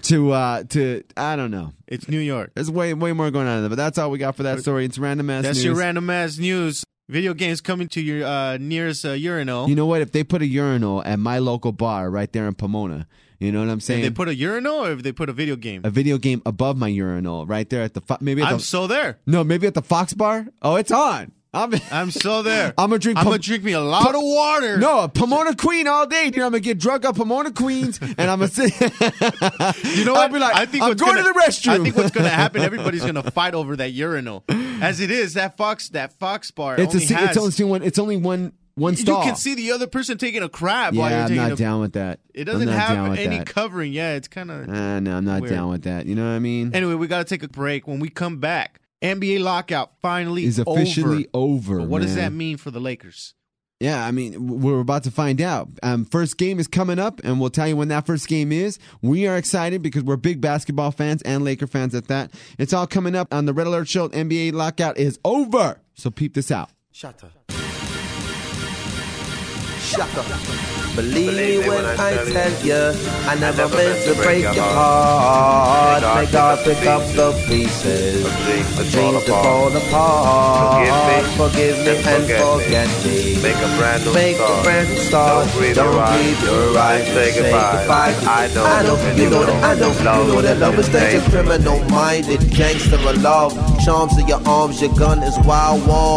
To I don't know. It's New York. There's way more going on there, but that's all we got for that story. It's random ass news. That's your random ass news. Video games coming to your nearest urinal. You know what? If they put a urinal at my local bar right there in Pomona, you know what I'm saying? If they put a urinal or if they put a video game? A video game above my urinal right there at the I'm so there. No, maybe at the Fox Bar. Oh, it's on. I'm so there. I'm gonna drink me a lot of water. No, a Pomona Queen all day. Dude, I'm gonna get drunk on Pomona Queens, and I'm gonna sit. You know what? I'll be like, I'm going to the restroom. I think what's gonna happen? Everybody's gonna fight over that urinal. As it is, that Fox Bar. It's only one stall. You can see the other person taking a crap. Yeah, while you're taking I'm not down with that. It doesn't have any covering. Yeah, it's kind of. No, I'm not down with that. You know what I mean? Anyway, we got to take a break. When we come back, NBA lockout finally is officially over. But what does that mean for the Lakers? Yeah, I mean, we're about to find out. First game is coming up, and we'll tell you when that first game is. We are excited because we're big basketball fans and Laker fans at that. It's all coming up on the Red Alert Show. NBA lockout is over. So peep this out. Shut up. Believe me when I tell you, I never meant to break your heart. May God pick up the pieces, the dreams to fall apart. Forgive me and forget me. Make a brand new start. Don't breathe your right. Say goodbye. I know, you know that love is such a criminal-minded gangster of love. Charms of your arms, your gun is wild warm.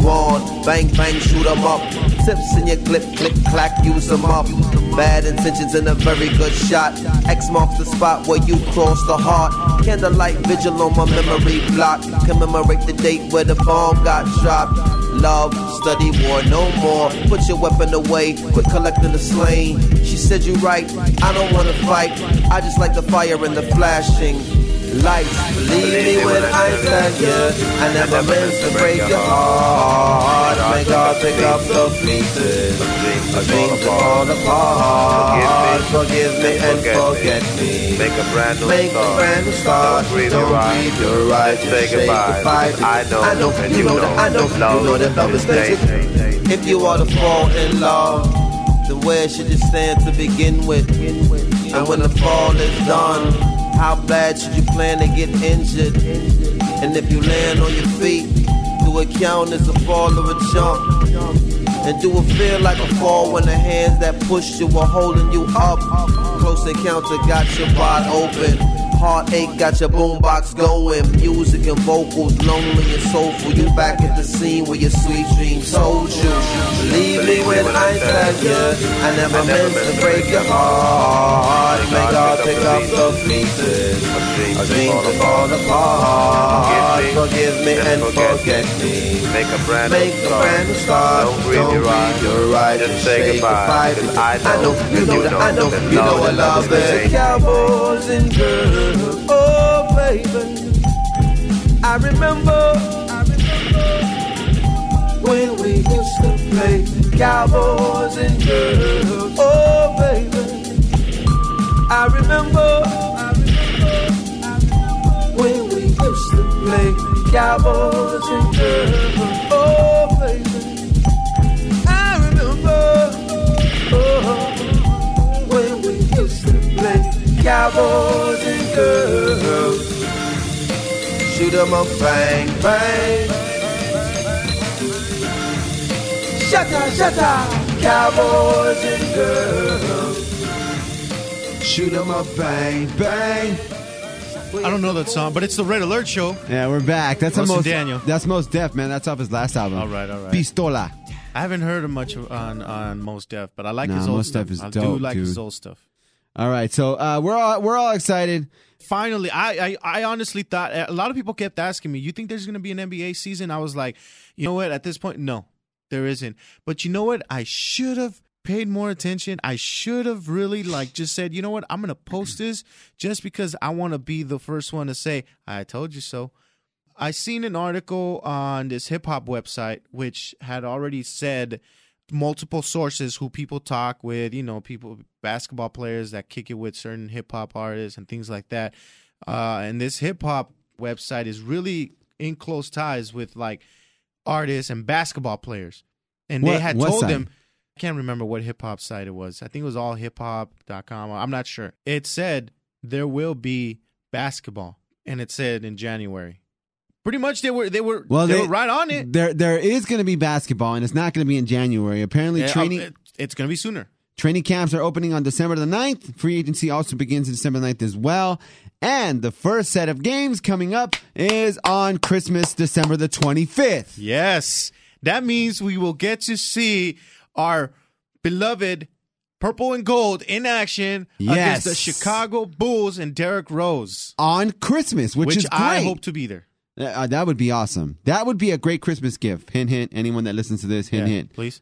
want. Bang, bang, shoot 'em up. Tips in your clip, click, clack, use 'em up. Bad intentions in a very good shot. X marks the spot where you cross the heart. Candlelight vigil on my memory block. Commemorate the date where the bomb got dropped. Love, study war, no more. Put your weapon away, quit collecting the slain. She said you right, I don't wanna fight. I just like the fire and the flashing lights. Believe me when I tell you, I never meant to break your heart. May God pick up the pieces, a dream to fall apart. Forgive me and forget me. Make a brand new start. Don't breathe your right. Say goodbye. I know and you know that love is crazy. If you are to fall in love, then where should you stand to begin with? And when the fall is done, how bad should you plan to get injured? And if you land on your feet, do it count as a fall or a jump? And do it feel like a fall when the hands that pushed you are holding you up? Close encounter got you wide open. Heartache got your boombox going. Music and vocals, lonely and soulful. You back at the scene where your sweet dreams hold you. Believe me when I tell you, I never meant to break your heart. May God pick up the pieces, a dream to fall apart. Forgive me and forget me. Make a brand new start. Don't breathe your right. Just say goodbye. I know you know I love it. Cowboys and girls. Oh, baby, I remember when we used to play cowboys and girls. Oh, baby, I remember when we used to play cowboys and girls. Oh, baby, I remember when we used to play cowboys and girls. Shoot 'em up, bang, bang. Shut up, cowboys and girls. Shoot 'em up, bang, bang. I don't know that song, but it's the Red Alert Show. Yeah, we're back. That's Wilson Daniel. That's Mos Def, man. That's off his last album. All right. Pistola. I haven't heard much on Mos Def, but I like his old Mos stuff. Def is I dope, do like dude. his old stuff. All right, so we're all excited. Finally, I honestly thought a lot of people kept asking me, "You think there's going to be an NBA season?" I was like, you know what? At this point, no, there isn't. But you know what? I should have paid more attention. I should have really just said, you know what? I'm going to post this just because I want to be the first one to say, "I told you so." I seen an article on this hip hop website which had already said multiple sources who people talk with, people, basketball players that kick it with certain hip hop artists and things like that. And this hip hop website is really in close ties with artists and basketball players. And they had told them, I can't remember what hip hop site it was. I think it was allhiphop.com. I'm not sure. It said there will be basketball, and it said in January. Pretty much they were right on it. There is going to be basketball, and it's not going to be in January. Apparently, it's going to be sooner. Training camps are opening on December the 9th. Free agency also begins on December 9th as well. And the first set of games coming up is on Christmas, December the 25th. Yes. That means we will get to see our beloved Purple and Gold in action against the Chicago Bulls and Derrick Rose. On Christmas, which is great. I hope to be there. That would be awesome. That would be a great Christmas gift. Hint, hint. Anyone that listens to this, hint, hint. Please.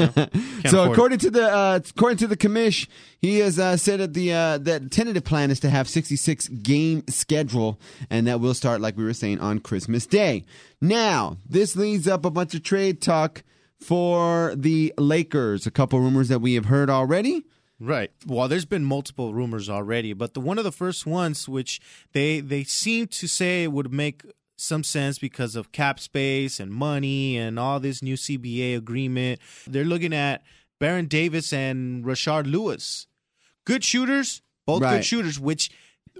So according to the commish, he has said that the tentative plan is to have 66 game schedule, and that will start, like we were saying, on Christmas Day. Now, this leads up a bunch of trade talk for the Lakers. A couple rumors that we have heard already. Right. Well, there's been multiple rumors already, but one of the first ones, which they seem to say would make some sense because of cap space and money and all this new CBA agreement. They're looking at Baron Davis and Rashard Lewis. Good shooters, both good shooters, which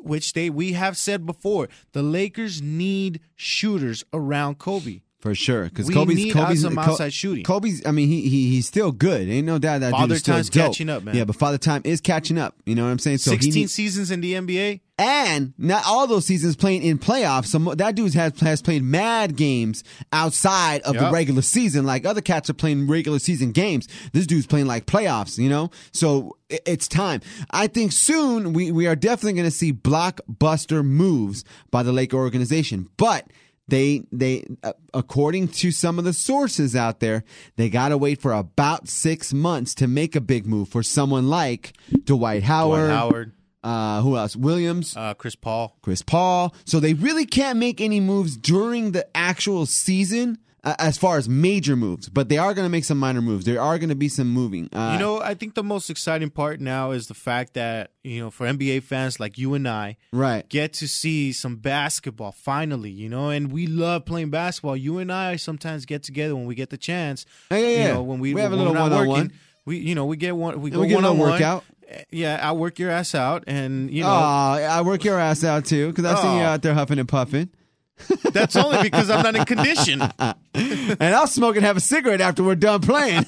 we have said before. The Lakers need shooters around Kobe. For sure, because Kobe's some outside shooting. Kobe's, I mean, he's still good. Ain't no doubt that Father dude is still Time's dope. catching up, man. Yeah, but Father Time is catching up. You know what I'm saying? So 16 seasons in the NBA. And not all those seasons playing in playoffs. So that dude has played mad games outside of the regular season. Like other cats are playing regular season games. This dude's playing like playoffs, you know? So it's time. I think soon we are definitely going to see blockbuster moves by the Laker organization. But they according to some of the sources out there, they got to wait for about 6 months to make a big move for someone like Dwight Howard. Who else? Williams. Chris Paul. So they really can't make any moves during the actual season as far as major moves, but they are going to make some minor moves. There are going to be some moving. I think the most exciting part now is the fact that, for NBA fans like you and I, get to see some basketball finally, and we love playing basketball. You and I sometimes get together when we get the chance. When we have a little one-on-one. We get one. We get a little workout. Yeah, I'll work your ass out, and I work your ass out too because I've seen you out there huffing and puffing. That's only because I'm not in condition. And I'll smoke and have a cigarette after we're done playing.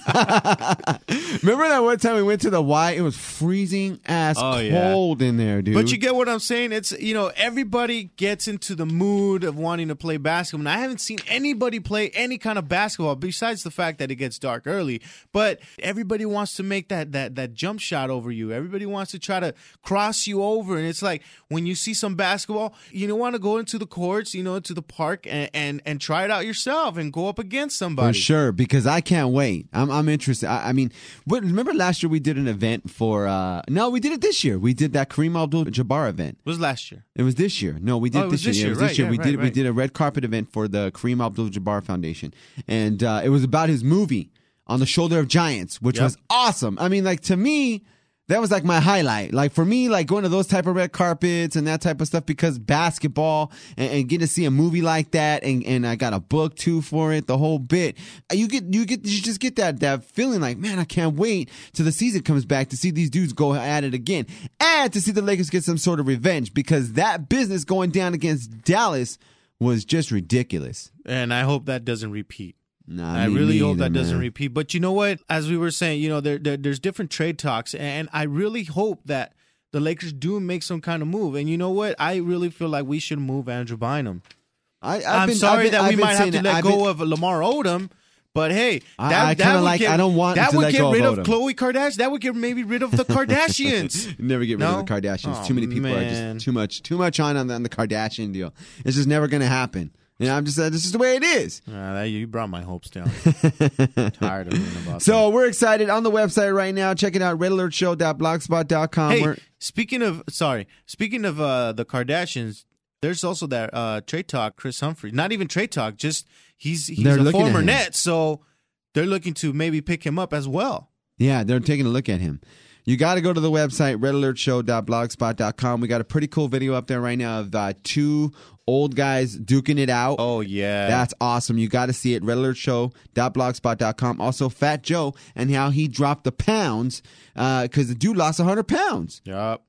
Remember that one time we went to the Y? It was freezing ass cold in there, dude. But you get what I'm saying? It's, everybody gets into the mood of wanting to play basketball. And I haven't seen anybody play any kind of basketball besides the fact that it gets dark early. But everybody wants to make that jump shot over you. Everybody wants to try to cross you over. And it's like when you see some basketball, you want to go into the courts, to the park and try it out yourself and go up against somebody. For sure, because I can't wait. I'm interested. I mean, remember last year we did an event for no, we did it this year. We did that Kareem Abdul-Jabbar event. It was last year. It was this year. No, we did it this year. It was this year. We did a red carpet event for the Kareem Abdul-Jabbar Foundation. And it was about his movie On the Shoulder of Giants, which was awesome. I mean, like, to me, that was like my highlight. Like for me, like going to those type of red carpets and that type of stuff because basketball and getting to see a movie like that and I got a book too for it, the whole bit. You just get that feeling like, man, I can't wait till the season comes back to see these dudes go at it again and to see the Lakers get some sort of revenge because that business going down against Dallas was just ridiculous. And I hope that doesn't repeat. Nah, I really hope that doesn't repeat. But you know what? As we were saying, there's different trade talks, and I really hope that the Lakers do make some kind of move. And you know what? I really feel like we should move Andrew Bynum. I'm sorry that we might have to let go of Lamar Odom, but hey, I don't want that to would let get go rid of of Khloe Kardashian. That would get maybe rid of the Kardashians. Never get rid of the Kardashians. Too many people are just too much on the Kardashian deal. It's just never going to happen. This is the way it is. You brought my hopes down. Tired of hearing about So we're excited on the website right now. Check it out, redalertshow.blogspot.com. Hey, speaking of the Kardashians, there's also that trade talk, Chris Humphrey. Not even trade talk, just he's a former Net, so they're looking to maybe pick him up as well. Yeah, they're taking a look at him. You got to go to the website, redalertshow.blogspot.com. We got a pretty cool video up there right now of two old guys duking it out. Oh, yeah. That's awesome. You got to see it, redalertshow.blogspot.com. Also, Fat Joe and how he dropped the pounds because the dude lost 100 pounds. Yup.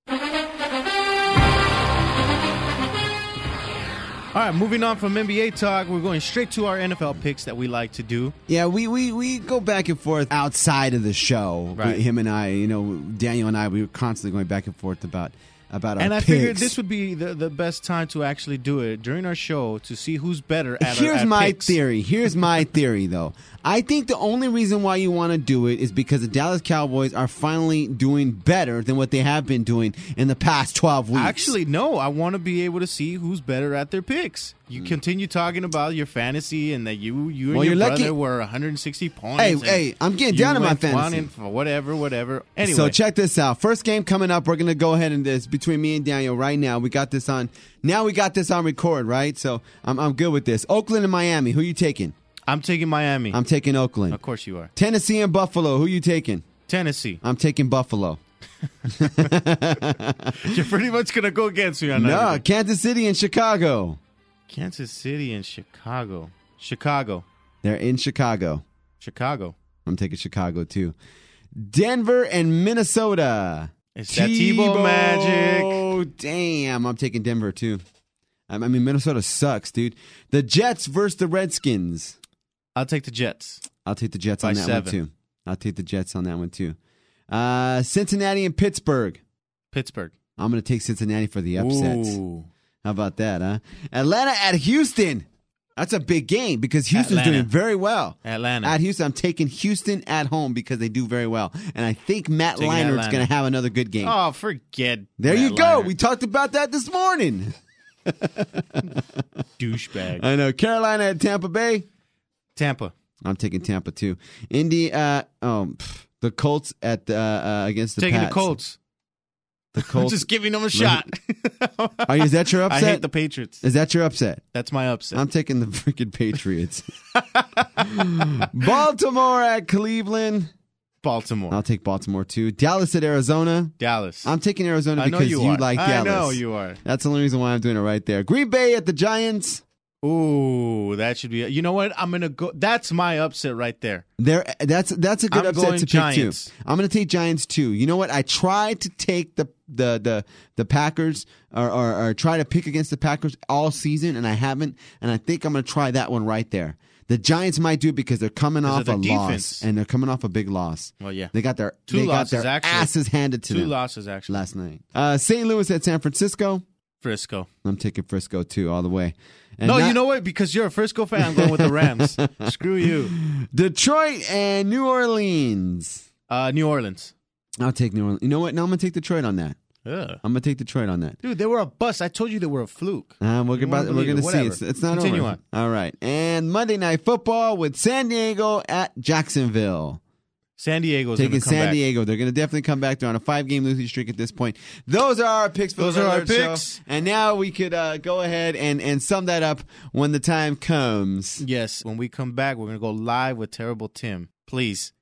All right, moving on from NBA talk, we're going straight to our NFL picks that we like to do. Yeah, we go back and forth outside of the show. Right. Him and I, Daniel and I, we were constantly going back and forth about our and I picks. figured this would be the best time to actually do it during our show to see who's better at Here's my picks. theory. Here's my theory, though. I think the only reason why you want to do it is because the Dallas Cowboys are finally doing better than what they have been doing in the past 12 weeks. Actually, no. I want to be able to see who's better at their picks. You continue talking about your fantasy and that you and your brother were 160 points. Hey, I'm getting down in my fantasy. Whatever. Anyway. So check this out. First game coming up. We're going to go ahead and this between me and Daniel right now. We got this on record, right? So I'm good with this. Oakland and Miami. Who you taking? I'm taking Miami. I'm taking Oakland. Of course you are. Tennessee and Buffalo. Who you taking? Tennessee. I'm taking Buffalo. You're pretty much going to go against me on that. No, Kansas City and Chicago. Kansas City and Chicago. Chicago. They're in Chicago. Chicago. I'm taking Chicago, too. Denver and Minnesota. It's that Tebow magic. Oh, damn. I'm taking Denver, too. I mean, Minnesota sucks, dude. The Jets versus the Redskins. I'll take the Jets. I'll take the Jets on that 7. one, too. I'll take the Jets on that one, too. Cincinnati and Pittsburgh. Pittsburgh. I'm going to take Cincinnati for the upsets. Ooh. How about that, huh? Atlanta at Houston. That's a big game because Houston's Atlanta. doing very well. Atlanta. At Houston, I'm taking Houston at home because they do very well. And I think Matt Taking Leinert's Atlanta. going to have another good game. Oh, forget. There Matt you go. Leinart. We talked about that this morning. Douchebag. I know. Carolina at Tampa Bay. Tampa. I'm taking Tampa too. The Colts at against the Taking Pats. the Colts. The I'm Colts. just giving them a shot. Is that your upset? I hate the Patriots. Is that your upset? That's my upset. I'm taking the freaking Patriots. Baltimore at Cleveland. Baltimore. I'll take Baltimore too. Dallas at Arizona. Dallas. I'm taking Arizona I know because you you are. like I Dallas. know you are. That's the only reason why I'm doing it right there. Green Bay at the Giants. Ooh, that should be. You know what? I'm gonna go. That's my upset right there. That's a good I'm upset going to Giants. pick too. I'm going to take Giants too. You know what? I tried to take the Packers or try to pick against the Packers all season, and I haven't. And I think I'm going to try that one right there. The Giants might do it because they're coming off a of their loss, defense. and they're coming off a big loss. Well, yeah. They got their Two losses, actually. asses handed to them. Two losses, actually. Last night. St. Louis at San Francisco. Frisco. I'm taking Frisco too, all the way. And No, you know what? Because you're a Frisco fan, I'm going with the Rams. Screw you. Detroit and New Orleans. New Orleans. I'll take New Orleans. You know what? No, I'm going to take Detroit on that. Ugh. I'm going to take Detroit on that. Dude, they were a bust. I told you they were a fluke. We're You going won't believe to it. see. Whatever. It's not Continue over. on. All right. And Monday Night Football with San Diego at Jacksonville. San Diego's Taking going to come San back. Diego. They're going to definitely come back. They're on a 5-game losing streak at this point. Those are our picks for Those the are our Red Alert picks. Show. And now we could go ahead and sum that up when the time comes. Yes, when we come back, we're going to go live with Terrible Tim. Please,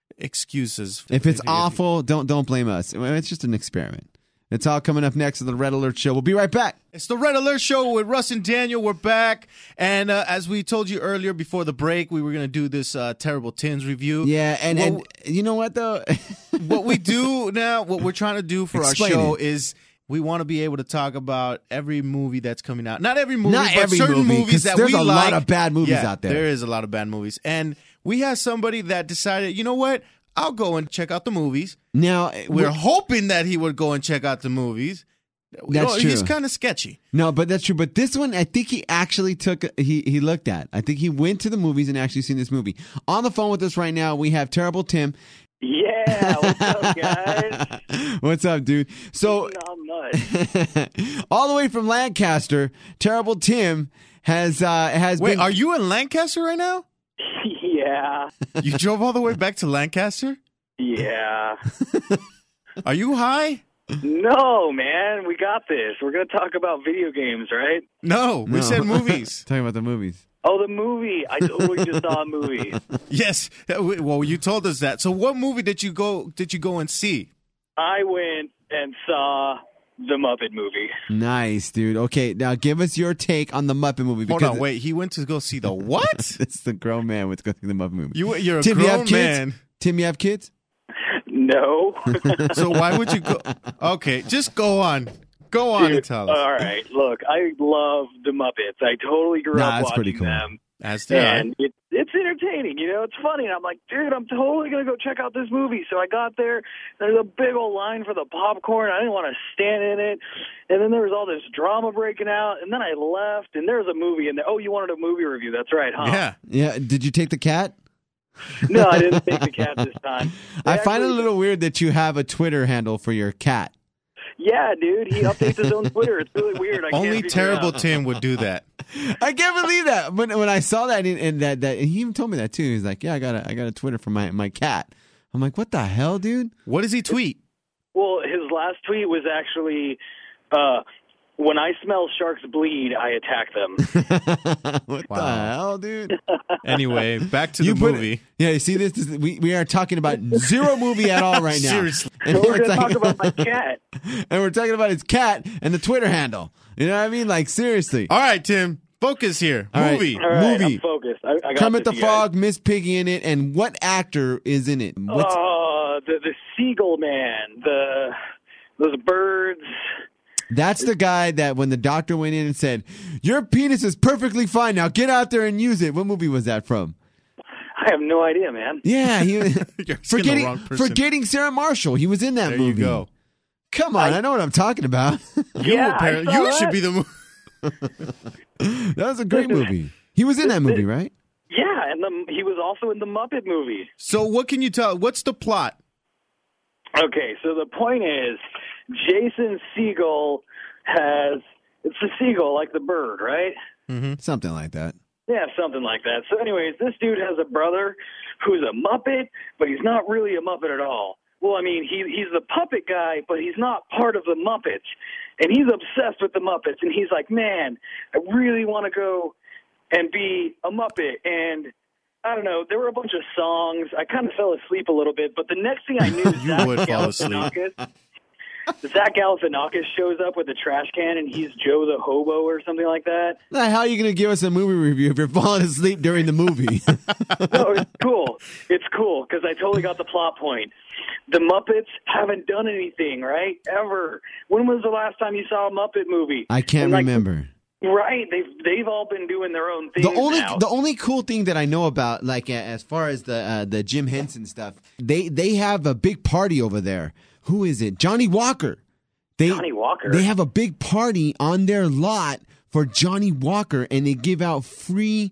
excuses. If it's awful, don't blame us. It's just an experiment. It's all coming up next on the Red Alert Show. We'll be right back. It's the Red Alert Show with Russ and Daniel. We're back. And as we told you earlier before the break, we were going to do this Terrible Tins review. Yeah, and you know what, though? What we do now, what we're trying to do for Explain our show it. is we want to be able to talk about every movie that's coming out. Not every movie, Not but every certain movie, 'cause movies that there's we a like. lot of bad movies Yeah, out there. There is a lot of bad movies. And we had somebody that decided, you know what? I'll go and check out the movies. Now, We're hoping that he would go and check out the movies. That's true. He's kind of sketchy. No, but that's true. But this one, I think he actually he looked at. I think he went to the movies and actually seen this movie. On the phone with us right now, we have Terrible Tim. Yeah, what's up, guys? What's up, dude? So, Not much. all the way from Lancaster, Terrible Tim has Wait, been. are you in Lancaster right now? Yeah, You drove all the way back to Lancaster? yeah. Are you high? No, man, we got this. We're gonna talk about video games, right? No, we No. said movies. Talking about the movies. Oh, the movie. I totally just saw a movie. Yes. Well, you told us that. So, what movie did you go and see? I went and saw the Muppet movie. Nice, dude. Okay, now give us your take on the Muppet movie. Hold because on, wait. He went to go see the what? It's the grown man went to go see the Muppet movie. You're a Tim, you grown have kids? man. Tim, you have kids? No. So why would you go? Okay, just go on. Go on and tell us. All right. Look, I love the Muppets. I totally grew up That's watching pretty cool. them. As did I. And it's entertaining, you know, it's funny. And I'm like, dude, I'm totally going to go check out this movie. So I got there, there's a big old line for the popcorn. I didn't want to stand in it. And then there was all this drama breaking out. And then I left, and there was a movie in there. Oh, you wanted a movie review. That's right, huh? Yeah. Yeah. Did you take the cat? No, I didn't take the cat this time. I find it a little weird that you have a Twitter handle for your cat. Yeah, dude, he updates his own Twitter. It's really weird. I Only can't figure it Terrible out. Tim would do that. I can't believe that. When I saw that and that he even told me that too. He's like, "Yeah, I got a Twitter for my cat." I'm like, "What the hell, dude?" What does he tweet? Well, his last tweet was actually, when I smell sharks bleed, I attack them. What the hell, dude? Anyway, back to You the put- movie. Yeah, you see this? We are talking about zero movie at all right now. Seriously. And We're going to talk about my cat. and we're talking about his cat and the Twitter handle. You know what I mean? Like, seriously. All right, Tim. Focus here. All right. Movie. All right, Movie. I'm focused. I got Kermit this, the you guys. Frog, Miss Piggy in it, and what actor is in it? What's, The Seagull Man, those birds. That's the guy that when the doctor went in and said, "Your penis is perfectly fine. Now get out there and use it." What movie was that from? I have no idea, man. Yeah, he You're asking the wrong person. forgetting Sarah Marshall. He was in that There movie. you go. Come on, I know what I'm talking about. You should be the movie. That was a great movie. He was in that movie, right? Yeah, and he was also in the Muppet movie. So what can you tell? What's the plot? Okay, so the point is, Jason Segel it's a seagull, like the bird, right? Mm-hmm. Something like that. Yeah, something like that. So anyways, this dude has a brother who's a Muppet, but he's not really a Muppet at all. Well, I mean, he's the puppet guy, but he's not part of the Muppets. And he's obsessed with the Muppets. And he's like, man, I really want to go and be a Muppet. And I don't know, there were a bunch of songs. I kind of fell asleep a little bit. But the next thing I knew, Zach Galifianakis shows up with a trash can, and he's Joe the Hobo or something like that. Now, how are you going to give us a movie review if you're falling asleep during the movie? No, it's cool. It's cool because I totally got the plot point. The Muppets haven't done anything, right? Ever. When was the last time you saw a Muppet movie? I can't remember. Right, they've all been doing their own thing. The only cool thing that I know about, like as far as the Jim Henson stuff, they have a big party over there. Who is it? Johnny Walker. Johnny Walker. They have a big party on their lot for Johnny Walker, and they give out free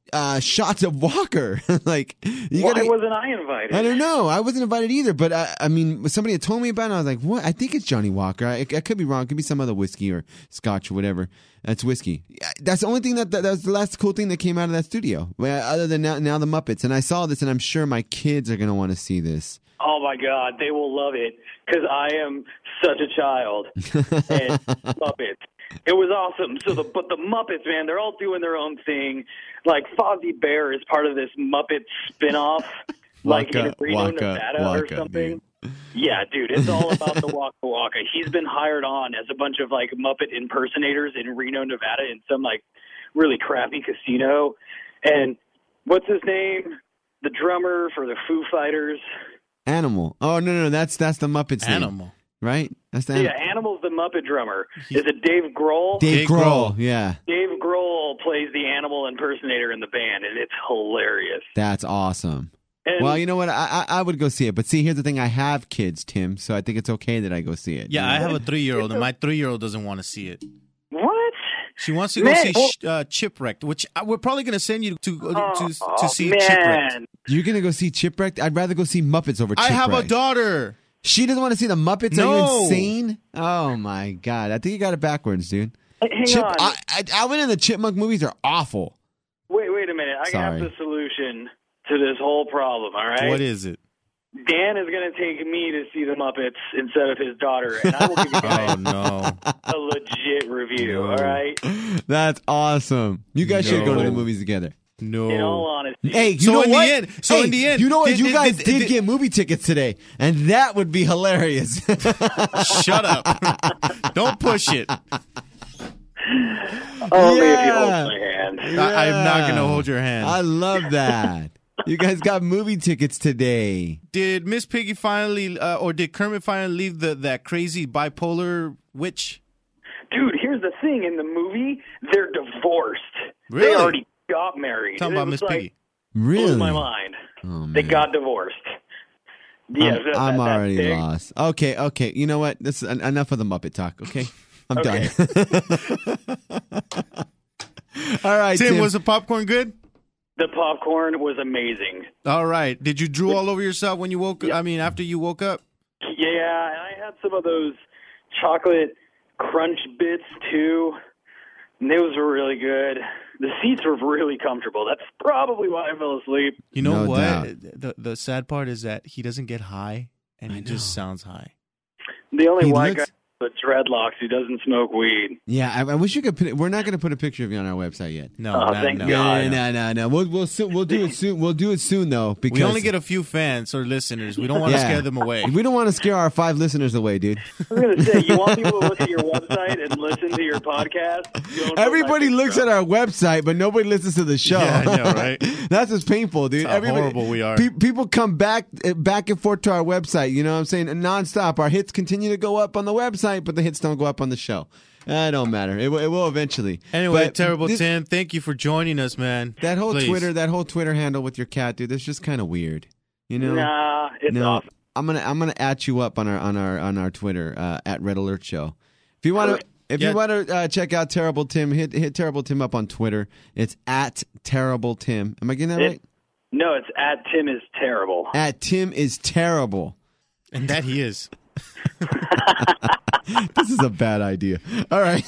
shots of Walker. Why wasn't I invited? I don't know. I wasn't invited either. But I mean, somebody had told me about it. And I was like, "What? I think it's Johnny Walker. I could be wrong. It could be some other whiskey or scotch or whatever. That's whiskey. That's the only thing that was the last cool thing that came out of that studio. Other than now the Muppets. And I saw this, and I'm sure my kids are gonna want to see this. Oh my God, they will love it because I am such a child. And Muppets. It was awesome. But the Muppets, man, they're all doing their own thing. Like Fozzie Bear is part of this Muppet spinoff, like in Reno, Nevada or something. Dude. Yeah, dude, it's all about the Waka Waka. He's been hired on as a bunch of like Muppet impersonators in Reno, Nevada, in some like really crappy casino. And what's his name? The drummer for the Foo Fighters. Animal. Oh no, that's the Muppets name. Animal. Right? That's the Animal's the Muppet drummer. Is it Dave Grohl? Dave Grohl, yeah. Dave Grohl plays the animal impersonator in the band, and it's hilarious. That's awesome. And well, you know what? I would go see it. But see, here's the thing. I have kids, Tim, so I think it's okay that I go see it. Yeah, I have a 3-year-old, and my 3-year-old doesn't want to see it. What? She wants to go see Chipwrecked, which we're probably going to send you to see Chipwrecked. You're going to go see Chipwrecked? I'd rather go see Muppets over Chipwrecked. I have a daughter. She doesn't want to see the Muppets? No. Are you insane? Oh, my God. I think you got it backwards, dude. Hang on. Alvin and the Chipmunk movies are awful. Wait a minute. I got the solution to this whole problem, all right? What is it? Dan is going to take me to see the Muppets instead of his daughter, and I will give you guys a legit review, all right? That's awesome. You guys should go to the movies together. No. In all honesty. Hey, in the end, you know what? You guys did get movie tickets today, and that would be hilarious. Shut up. Don't push it. Only if you hold my hand. I'm not going to hold your hand. I love that. You guys got movie tickets today. Did Miss Piggy finally, or did Kermit finally leave that crazy bipolar witch? Dude, here's the thing. In the movie, they're divorced. Really? They already got married. Talking about Miss Piggy. Really? Blew my mind. Oh, they got divorced. Yes, I'm already lost. Okay. You know what? This is enough of the Muppet talk, okay? I'm done. All right, Tim, was the popcorn good? The popcorn was amazing. All right. Did you drool all over yourself when you woke up? I mean, after you woke up? Yeah, and I had some of those chocolate crunch bits, too. And those were really good. The seats were really comfortable. That's probably why I fell asleep. You know what? The sad part is that he doesn't get high, and he just sounds high. The only white guy with dreadlocks who doesn't smoke weed. Yeah, I wish you could put it. We're not going to put a picture of you on our website yet. No, thank God. No. We'll do it soon. We'll do it soon though, because we only get a few fans or listeners. We don't want to scare them away. We don't want to scare our 5 listeners away, dude. I was going to say, you want people to look at your website and listen to your podcast? Everybody looks at our website, but nobody listens to the show. Yeah, I know, right? That's just painful, dude. That's how horrible we are. People come back and forth to our website. You know what I'm saying? And nonstop. Our hits continue to go up on the website, but the hits don't go up on the show. It don't matter. It will eventually. Anyway, but Terrible Tim, thank you for joining us, man. That whole Please. Twitter handle with your cat, dude, that's just kind of weird. You know? Nah, it's awesome. gonna at you up on our Twitter at Red Alert Show. If you want to check out Terrible Tim, hit Terrible Tim up on Twitter. It's at Terrible Tim. Am I getting that right? No, it's at Tim is terrible. At Tim is terrible, and that he is. This is a bad idea. All right.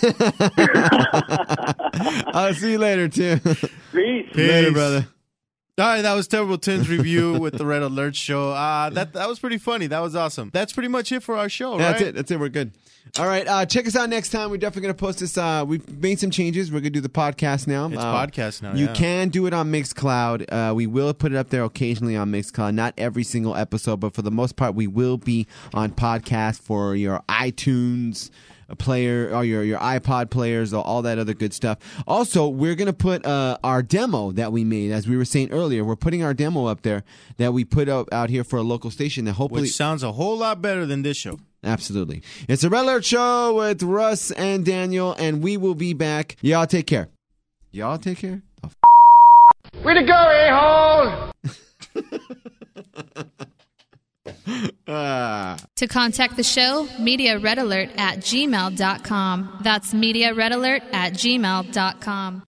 I'll see you later, Tim. Peace. Later, brother. All right, that was Terrible Tim's review with the Red Alert Show. That was pretty funny. That was awesome. That's pretty much it for our show, right? That's it. We're good. All right, check us out next time. We're definitely going to post this. We've made some changes. We're going to do the podcast now. It's podcast now, You can do it on Mixcloud. We will put it up there occasionally on Mixcloud. Not every single episode, but for the most part, we will be on podcast for your iTunes player or your iPod players or all that other good stuff. Also, we're going to put our demo that we made, as we were saying earlier. We're putting our demo up there that we put out here for a local station that hopefully... Which sounds a whole lot better than this show. Absolutely. It's the Red Alert Show with Russ and Daniel, and we will be back. Y'all take care. Y'all take care? Oh, Way to go, a-hole! To contact the show, MediaRedAlert@gmail.com. That's MediaRedAlert@gmail.com.